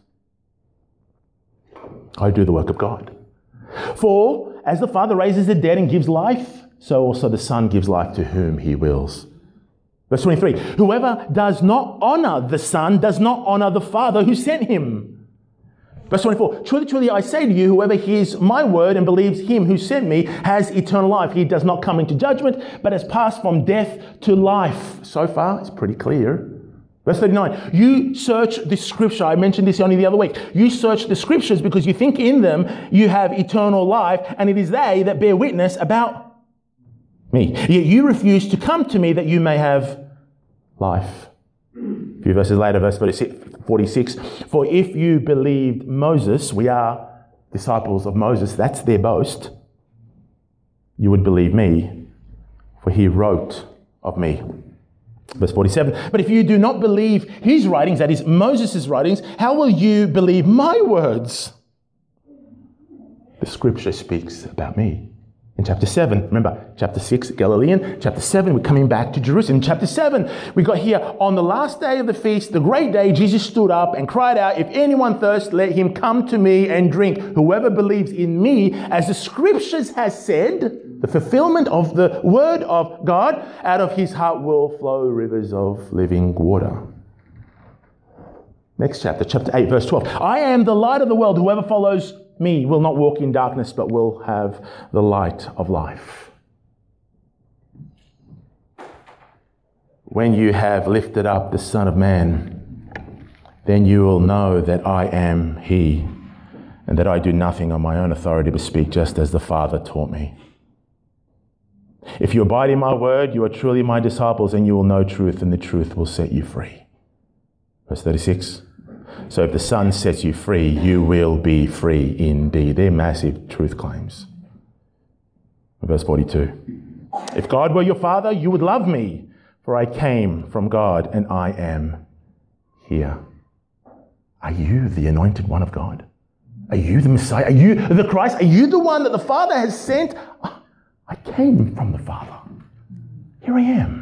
I do the work of God. For as the Father raises the dead and gives life, so also the Son gives life to whom he wills." Verse twenty-three, "Whoever does not honor the Son does not honor the Father who sent him." Verse twenty-four, "Truly, truly, I say to you, whoever hears my word and believes him who sent me has eternal life. He does not come into judgment, but has passed from death to life." So far, it's pretty clear. Verse thirty-nine, "You search the scripture." I mentioned this only the other week. "You search the scriptures because you think in them you have eternal life, and it is they that bear witness about me. Yet you refuse to come to me that you may have life." A few verses later, verse forty-six, "For if you believed Moses," we are disciples of Moses, that's their boast, "you would believe me, for he wrote of me." Verse forty-seven, "But if you do not believe his writings," that is Moses' writings, "how will you believe my words? The scripture speaks about me." In chapter seven, remember, chapter six, Galilean. Chapter seven, we're coming back to Jerusalem. In chapter seven, we got here, "On the last day of the feast, the great day, Jesus stood up and cried out, 'If anyone thirsts, let him come to me and drink. Whoever believes in me, as the scriptures has said,'" the fulfillment of the word of God, "'out of his heart will flow rivers of living water.'" Next chapter, chapter eight, verse twelve. "I am the light of the world. Whoever follows me will not walk in darkness, but will have the light of life." "When you have lifted up the Son of Man, then you will know that I am he, and that I do nothing on my own authority, but speak just as the Father taught me. If you abide in my word, you are truly my disciples, and you will know truth, and the truth will set you free." Verse thirty-six. "So if the Son sets you free, you will be free indeed." They're massive truth claims. Verse forty-two. "If God were your Father, you would love me, for I came from God, and I am here." Are you the anointed one of God? Are you the Messiah? Are you the Christ? Are you the one that the Father has sent? I came from the Father. Here I am.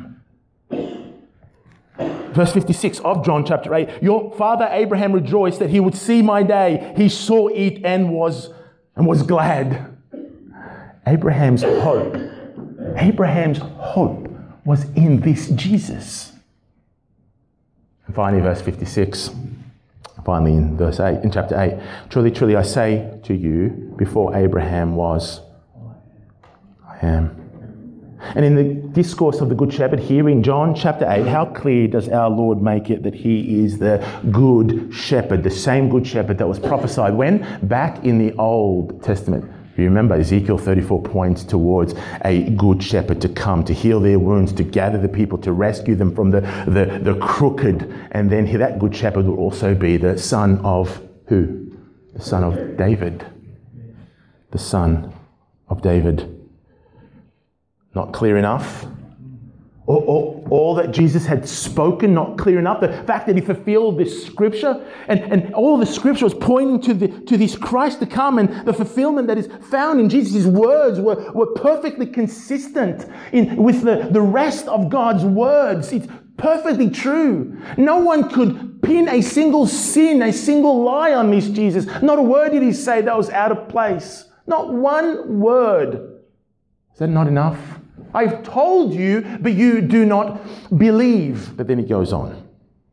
Verse fifty-six of John chapter eight, "Your father Abraham rejoiced that he would see my day. He saw it and was and was glad." Abraham's hope, Abraham's hope was in this Jesus. And finally, verse fifty-six, finally in verse eight, in chapter eight, "Truly, truly, I say to you, before Abraham was, I am." And in the discourse of the Good Shepherd here in John chapter eight, how clear does our Lord make it that he is the Good Shepherd, the same Good Shepherd that was prophesied when? Back in the Old Testament. You remember Ezekiel thirty-four points towards a good shepherd to come, to heal their wounds, to gather the people, to rescue them from the, the, the crooked. And then that good shepherd will also be the son of who? The son of David. The son of David. Not clear enough? All, all, all that Jesus had spoken, not clear enough? The fact that he fulfilled this scripture, and, and all the scripture was pointing to the to this Christ to come, and the fulfillment that is found in Jesus' words were, were perfectly consistent in, with the, the rest of God's words. It's perfectly true. No one could pin a single sin, a single lie on this Jesus. Not a word did he say that was out of place. Not one word. Is that not enough? I've told you, but you do not believe. But then it goes on.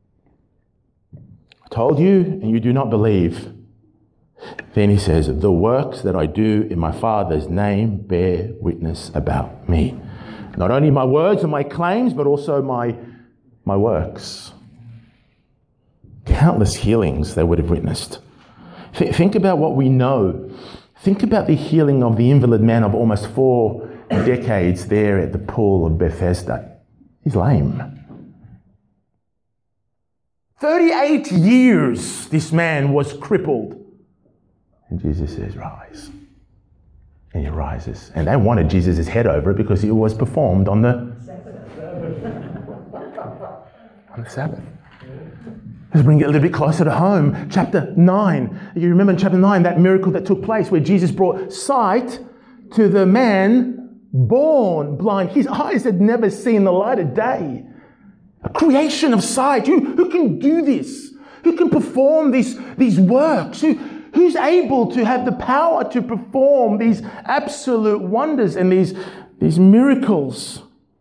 I told you, and you do not believe. Then he says, the works that I do in my Father's name bear witness about me. Not only my words and my claims, but also my, my works. Countless healings they would have witnessed. Th- think about what we know. Think about the healing of the invalid man of almost four decades there at the pool of Bethesda. He's lame. thirty-eight years this man was crippled. And Jesus says, rise. And he rises. And they wanted Jesus' head over it because it was performed on the on the Sabbath. Let's bring it a little bit closer to home. Chapter nine. You remember in chapter nine that miracle that took place where Jesus brought sight to the man born blind. His eyes had never seen the light of day. A creation of sight. Who, who can do this? Who can perform these, these works? Who, who's able to have the power to perform these absolute wonders and these, these miracles?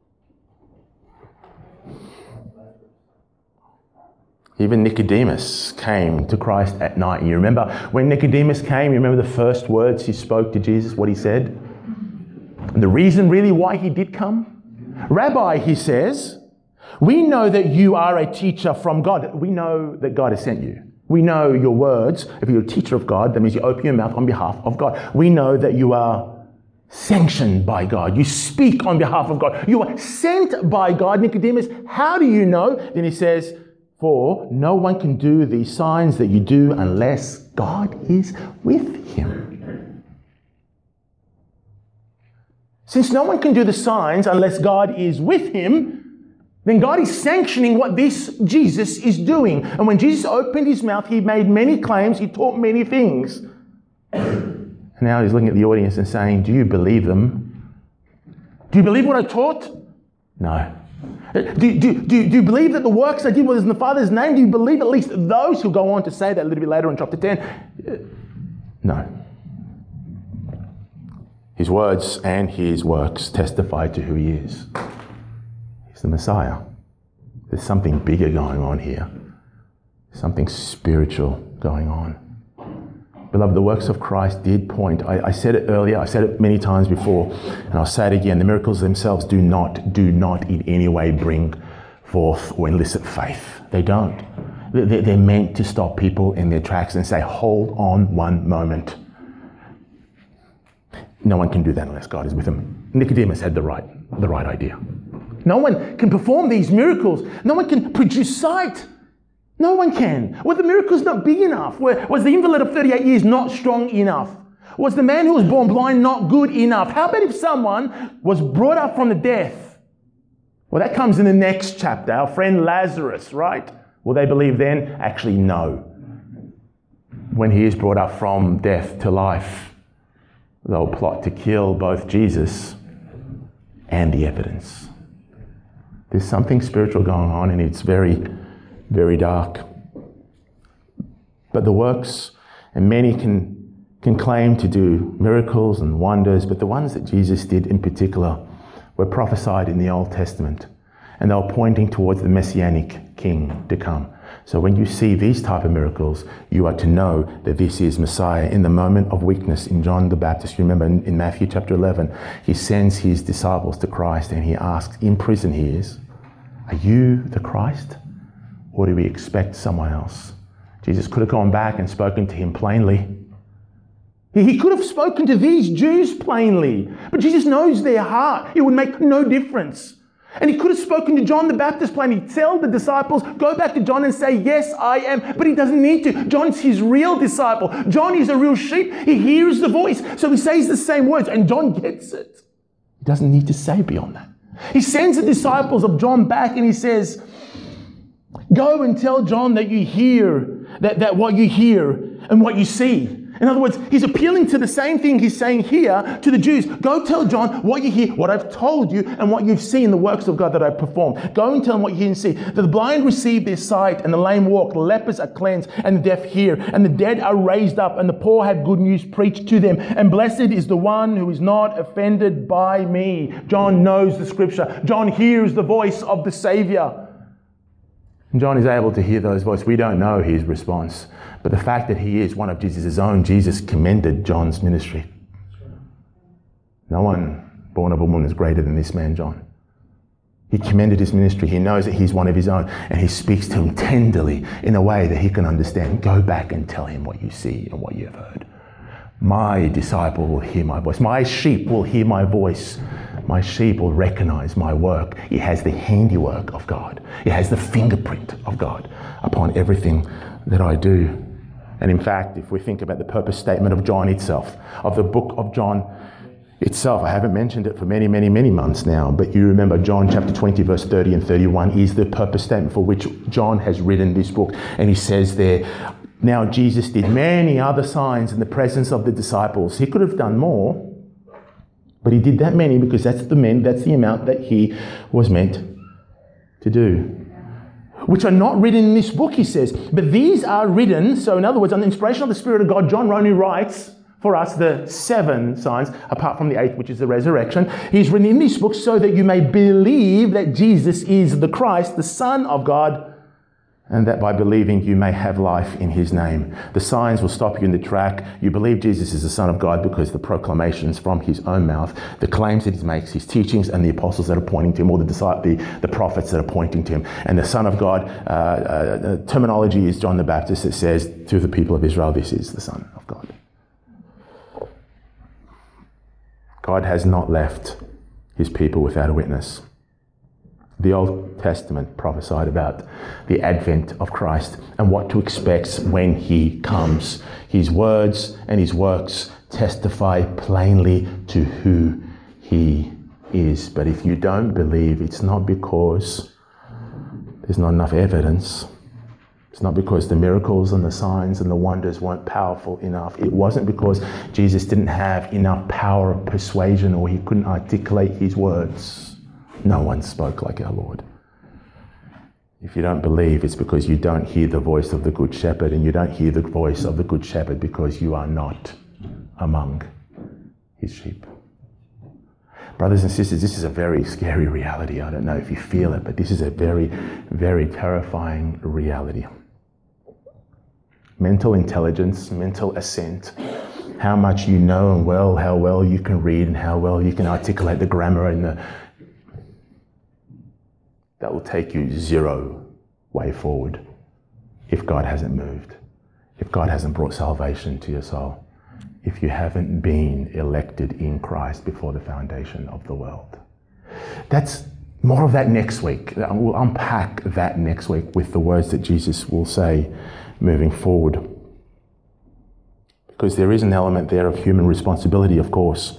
Even Nicodemus came to Christ at night. And you remember when Nicodemus came, you remember the first words he spoke to Jesus, what he said? And the reason really why he did come? Rabbi, he says, we know that you are a teacher from God. We know that God has sent you. We know your words. If you're a teacher of God, that means you open your mouth on behalf of God. We know that you are sanctioned by God. You speak on behalf of God. You are sent by God. Nicodemus, how do you know? Then he says, for no one can do these signs that you do unless God is with him. Since no one can do the signs unless God is with him, then God is sanctioning what this Jesus is doing. And when Jesus opened his mouth, he made many claims, he taught many things. And now he's looking at the audience and saying, do you believe them? Do you believe what I taught? No. Do, do, do, do you believe that the works I did was in the Father's name? Do you believe at least those who go on to say that a little bit later in chapter ten? No. His words and his works testify to who he is. He's the Messiah. There's something bigger going on here. Something spiritual going on. Beloved, the works of Christ did point. I, I said it earlier. I said it many times before, and I'll say it again. The miracles themselves do not, do not in any way bring forth or elicit faith. They don't. They're, they're meant to stop people in their tracks and say, hold on one moment. No one can do that unless God is with them. Nicodemus had the right, the right idea. No one can perform these miracles. No one can produce sight. No one can. Were the miracles not big enough? Was the invalid of thirty-eight years not strong enough? Was the man who was born blind not good enough? How about if someone was brought up from the death? Well, that comes in the next chapter. Our friend Lazarus, right? Will they believe then? Actually, no. When he is brought up from death to life, they'll plot to kill both Jesus and the evidence. There's something spiritual going on, and it's very, very dark. But the works, and many can, can claim to do miracles and wonders, but the ones that Jesus did in particular were prophesied in the Old Testament. and they were pointing towards the Messianic King to come. So when you see these type of miracles, you are to know that this is Messiah. In the moment of weakness in John the Baptist, you remember in Matthew chapter eleven, he sends his disciples to Christ and he asks, in prison he is, are you the Christ? Or do we expect someone else? Jesus could have gone back and spoken to him plainly. He could have spoken to these Jews plainly, but Jesus knows their heart. It would make no difference. And he could have spoken to John the Baptist plainly. Tell the disciples, go back to John and say, yes, I am. But he doesn't need to. John's his real disciple. John is a real sheep. He hears the voice. So he says the same words, and John gets it. He doesn't need to say beyond that. He sends the disciples of John back and he says, go and tell John that you hear, that, that what you hear and what you see. In other words, he's appealing to the same thing he's saying here to the Jews. Go tell John what you hear, what I've told you, and what you've seen, the works of God that I've performed. Go and tell him what you hear and see. That the blind receive their sight, and the lame walk, the lepers are cleansed, and the deaf hear, and the dead are raised up, and the poor have good news preached to them. And blessed is the one who is not offended by me. John knows the scripture. John hears the voice of the Savior. And John is able to hear those voices. We don't know his response. But the fact that he is one of Jesus' own, Jesus commended John's ministry. No one born of a woman is greater than this man, John. He commended his ministry. He knows that he's one of his own. And he speaks to him tenderly in a way that he can understand. Go back and tell him what you see and what you have heard. My disciple will hear my voice. My sheep will hear my voice. My sheep will recognize my work. It has the handiwork of God. It has the fingerprint of God upon everything that I do. And in fact, if we think about the purpose statement of John itself, of the book of John itself, I haven't mentioned it for many, many, many months now, but you remember John chapter twenty, verse thirty and thirty-one is the purpose statement for which John has written this book. And he says there, now Jesus did many other signs in the presence of the disciples. He could have done more, but he did that many because that's the men, that's the amount that he was meant to do. Which are not written in this book, he says. But these are written, so in other words, on the inspiration of the Spirit of God, John only writes for us the seven signs, apart from the eighth, which is the resurrection. He's written in this book so that you may believe that Jesus is the Christ, the Son of God, and that by believing you may have life in his name. The signs will stop you in the track. You believe Jesus is the Son of God because the proclamations from his own mouth, the claims that he makes, his teachings, and the apostles that are pointing to him, or the the, the prophets that are pointing to him. And the Son of God, uh, uh, terminology is John the Baptist that says to the people of Israel, this is the Son of God. God has not left his people without a witness. The Old Testament prophesied about the advent of Christ and what to expect when he comes. His words and his works testify plainly to who he is. But if you don't believe, it's not because there's not enough evidence. It's not because the miracles and the signs and the wonders weren't powerful enough. It wasn't because Jesus didn't have enough power of persuasion or he couldn't articulate his words. No one spoke like our Lord. If you don't believe, it's because you don't hear the voice of the Good Shepherd, and you don't hear the voice of the Good Shepherd because you are not among his sheep. Brothers and sisters, this is a very scary reality. I don't know if you feel it, but this is a very, very terrifying reality. Mental intelligence, mental assent, how much you know and well, how well you can read and how well you can articulate the grammar and the that will take you zero way forward if God hasn't moved, if God hasn't brought salvation to your soul, if you haven't been elected in Christ before the foundation of the world. That's more of that next week. We'll unpack that next week with the words that Jesus will say moving forward. Because there is an element there of human responsibility, of course.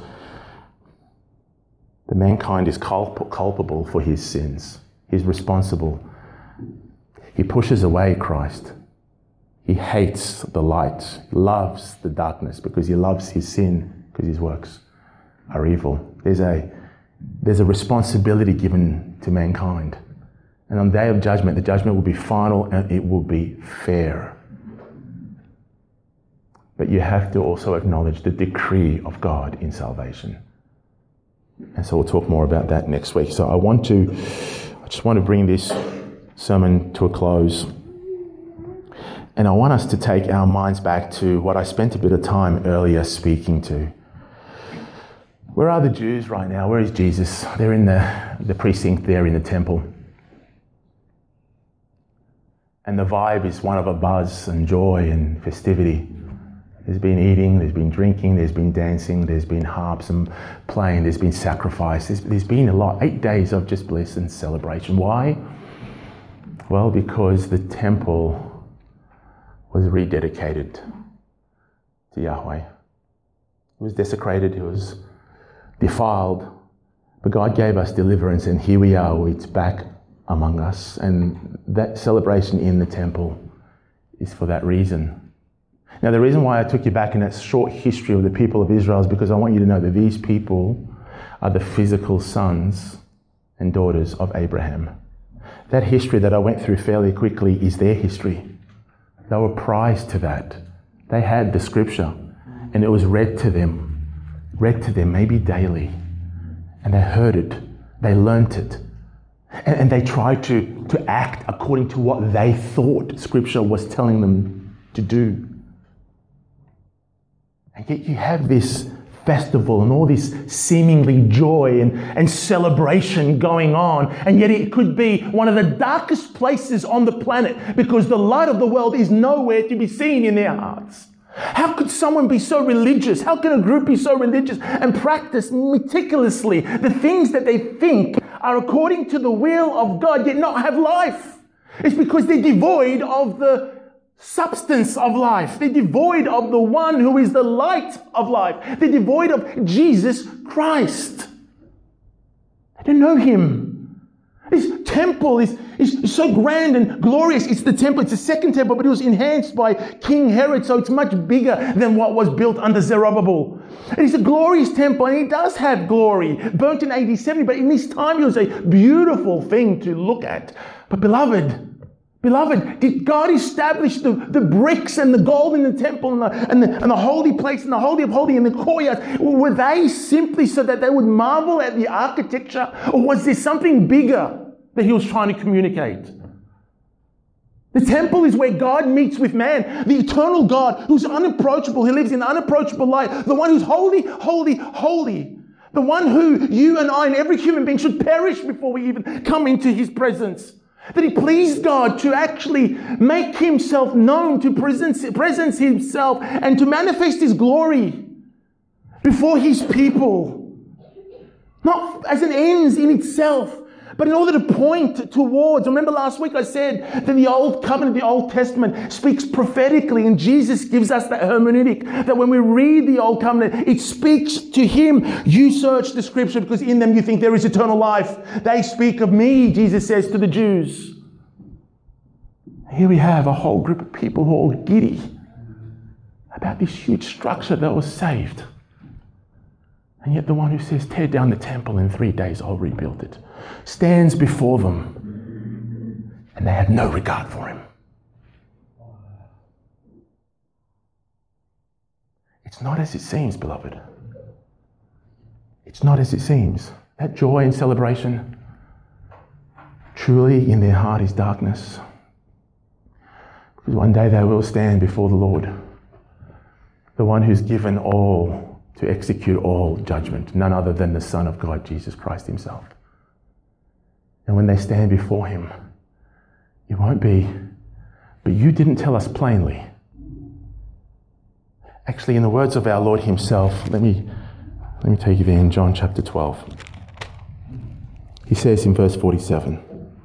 The mankind is culp- culpable for his sins. He's responsible. He pushes away Christ. He hates the light, loves the darkness because he loves his sin, because his works are evil. There's a, there's a responsibility given to mankind. And on the day of judgment, the judgment will be final and it will be fair. But you have to also acknowledge the decree of God in salvation. And so we'll talk more about that next week. So I want to I just want to bring this sermon to a close. And I want us to take our minds back to what I spent a bit of time earlier speaking to. Where are the Jews right now? Where is Jesus? They're in the, the precinct there in the temple. And the vibe is one of a buzz and joy and festivity. There's been eating, there's been drinking, there's been dancing, there's been harps and playing, there's been sacrifice. There's, there's been a lot. Eight days of just bliss and celebration. Why? Well, because the temple was rededicated to Yahweh. It was desecrated, it was defiled. But God gave us deliverance, and here we are, it's back among us. And that celebration in the temple is for that reason. Now, the reason why I took you back in that short history of the people of Israel is because I want you to know that these people are the physical sons and daughters of Abraham. That history that I went through fairly quickly is their history. They were prized to that. They had the scripture, and it was read to them, read to them maybe daily. And they heard it, they learnt it, and, and they tried to, to act according to what they thought scripture was telling them to do. And yet you have this festival and all this seemingly joy and, and celebration going on, and yet it could be one of the darkest places on the planet because the light of the world is nowhere to be seen in their hearts. How could someone be so religious? How can a group be so religious and practice meticulously the things that they think are according to the will of God, yet not have life? It's because they're devoid of the substance of life. They're devoid of the one who is the light of life. They're devoid of Jesus Christ. They don't know him. This temple is, is so grand and glorious. It's the temple. It's the second temple, but it was enhanced by King Herod, so it's much bigger than what was built under Zerubbabel. And it's a glorious temple, and it does have glory. Burnt in A D seventy, but in this time it was a beautiful thing to look at. But beloved, Beloved, did God establish the, the bricks and the gold in the temple and the, and, the, and the holy place and the holy of holy in the courtyard? Were they simply so that they would marvel at the architecture? Or was there something bigger that he was trying to communicate? The temple is where God meets with man, the eternal God who's unapproachable, who lives in unapproachable light, the one who's holy, holy, holy. The one who you and I and every human being should perish before we even come into his presence. That he pleased God to actually make himself known, to presence, presence himself and to manifest his glory before his people. Not as an ends in itself, but in order to point towards. Remember last week I said that the Old Covenant, the Old Testament speaks prophetically, and Jesus gives us that hermeneutic, that when we read the Old Covenant, it speaks to him. You search the scripture because in them you think there is eternal life. They speak of me, Jesus says to the Jews. Here we have a whole group of people who are all giddy about this huge structure that was saved. And yet the one who says, tear down the temple in three days, I'll rebuild it, stands before them, and they have no regard for him. It's not as it seems, beloved. It's not as it seems. That joy and celebration, truly in their heart is darkness. Because one day they will stand before the Lord, the one who's given all to execute all judgment, none other than the Son of God, Jesus Christ himself. And when they stand before him, it won't be, but you didn't tell us plainly. Actually, in the words of our Lord himself, let me, let me take you there in John chapter twelve. He says in verse forty-seven,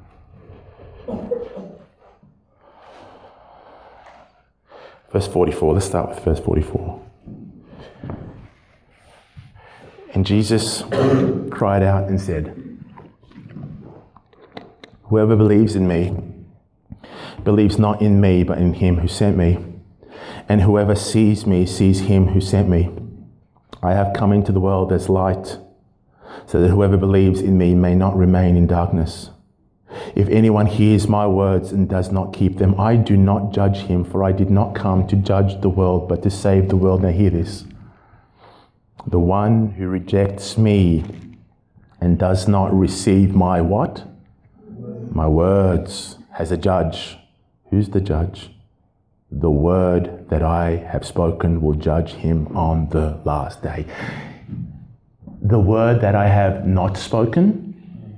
verse forty-four, let's start with verse forty-four. And Jesus cried out and said, whoever believes in me, believes not in me, but in him who sent me. And whoever sees me, sees him who sent me. I have come into the world as light, so that whoever believes in me may not remain in darkness. If anyone hears my words and does not keep them, I do not judge him, for I did not come to judge the world, but to save the world. Now hear this. The one who rejects me and does not receive my what? My words as a judge. Who's the judge? The word that I have spoken will judge him on the last day. The word that I have not spoken,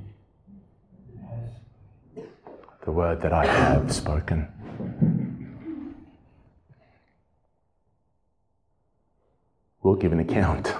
the word that I have spoken. We'll give an account.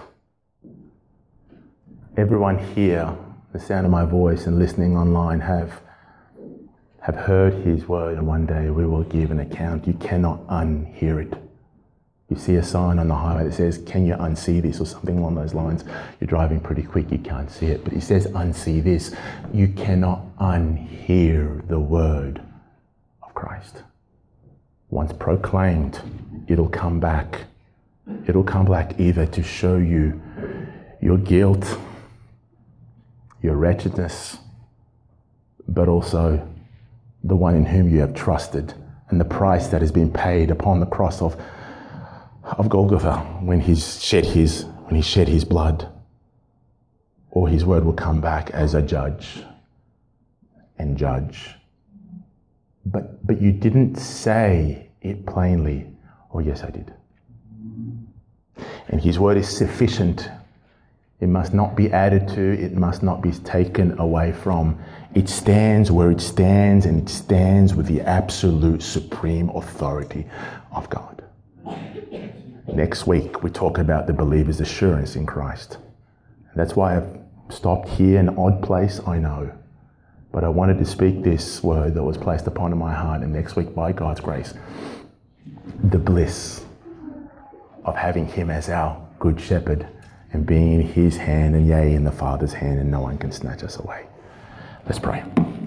Everyone here, the sound of my voice and listening online have, have heard his word, and one day we will give an account. You cannot unhear it. You see a sign on the highway that says, can you unsee this, or something along those lines. You're driving pretty quick, you can't see it, but it says unsee this. You cannot unhear the word of Christ. Once proclaimed, it'll come back. It'll come back either to show you your guilt, your wretchedness, but also the one in whom you have trusted, and the price that has been paid upon the cross of of Golgotha when he's shed his when he shed his blood. Or his word will come back as a judge and judge. But but you didn't say it plainly. Oh yes, I did. And his word is sufficient. It must not be added to, it must not be taken away from. It stands where it stands, and it stands with the absolute supreme authority of God. Next week, we talk about the believer's assurance in Christ. That's why I've stopped here, an odd place, I know. But I wanted to speak this word that was placed upon my heart, and next week, by God's grace, the bliss of having him as our good shepherd and being in his hand, and yea, in the Father's hand, and no one can snatch us away. Let's pray.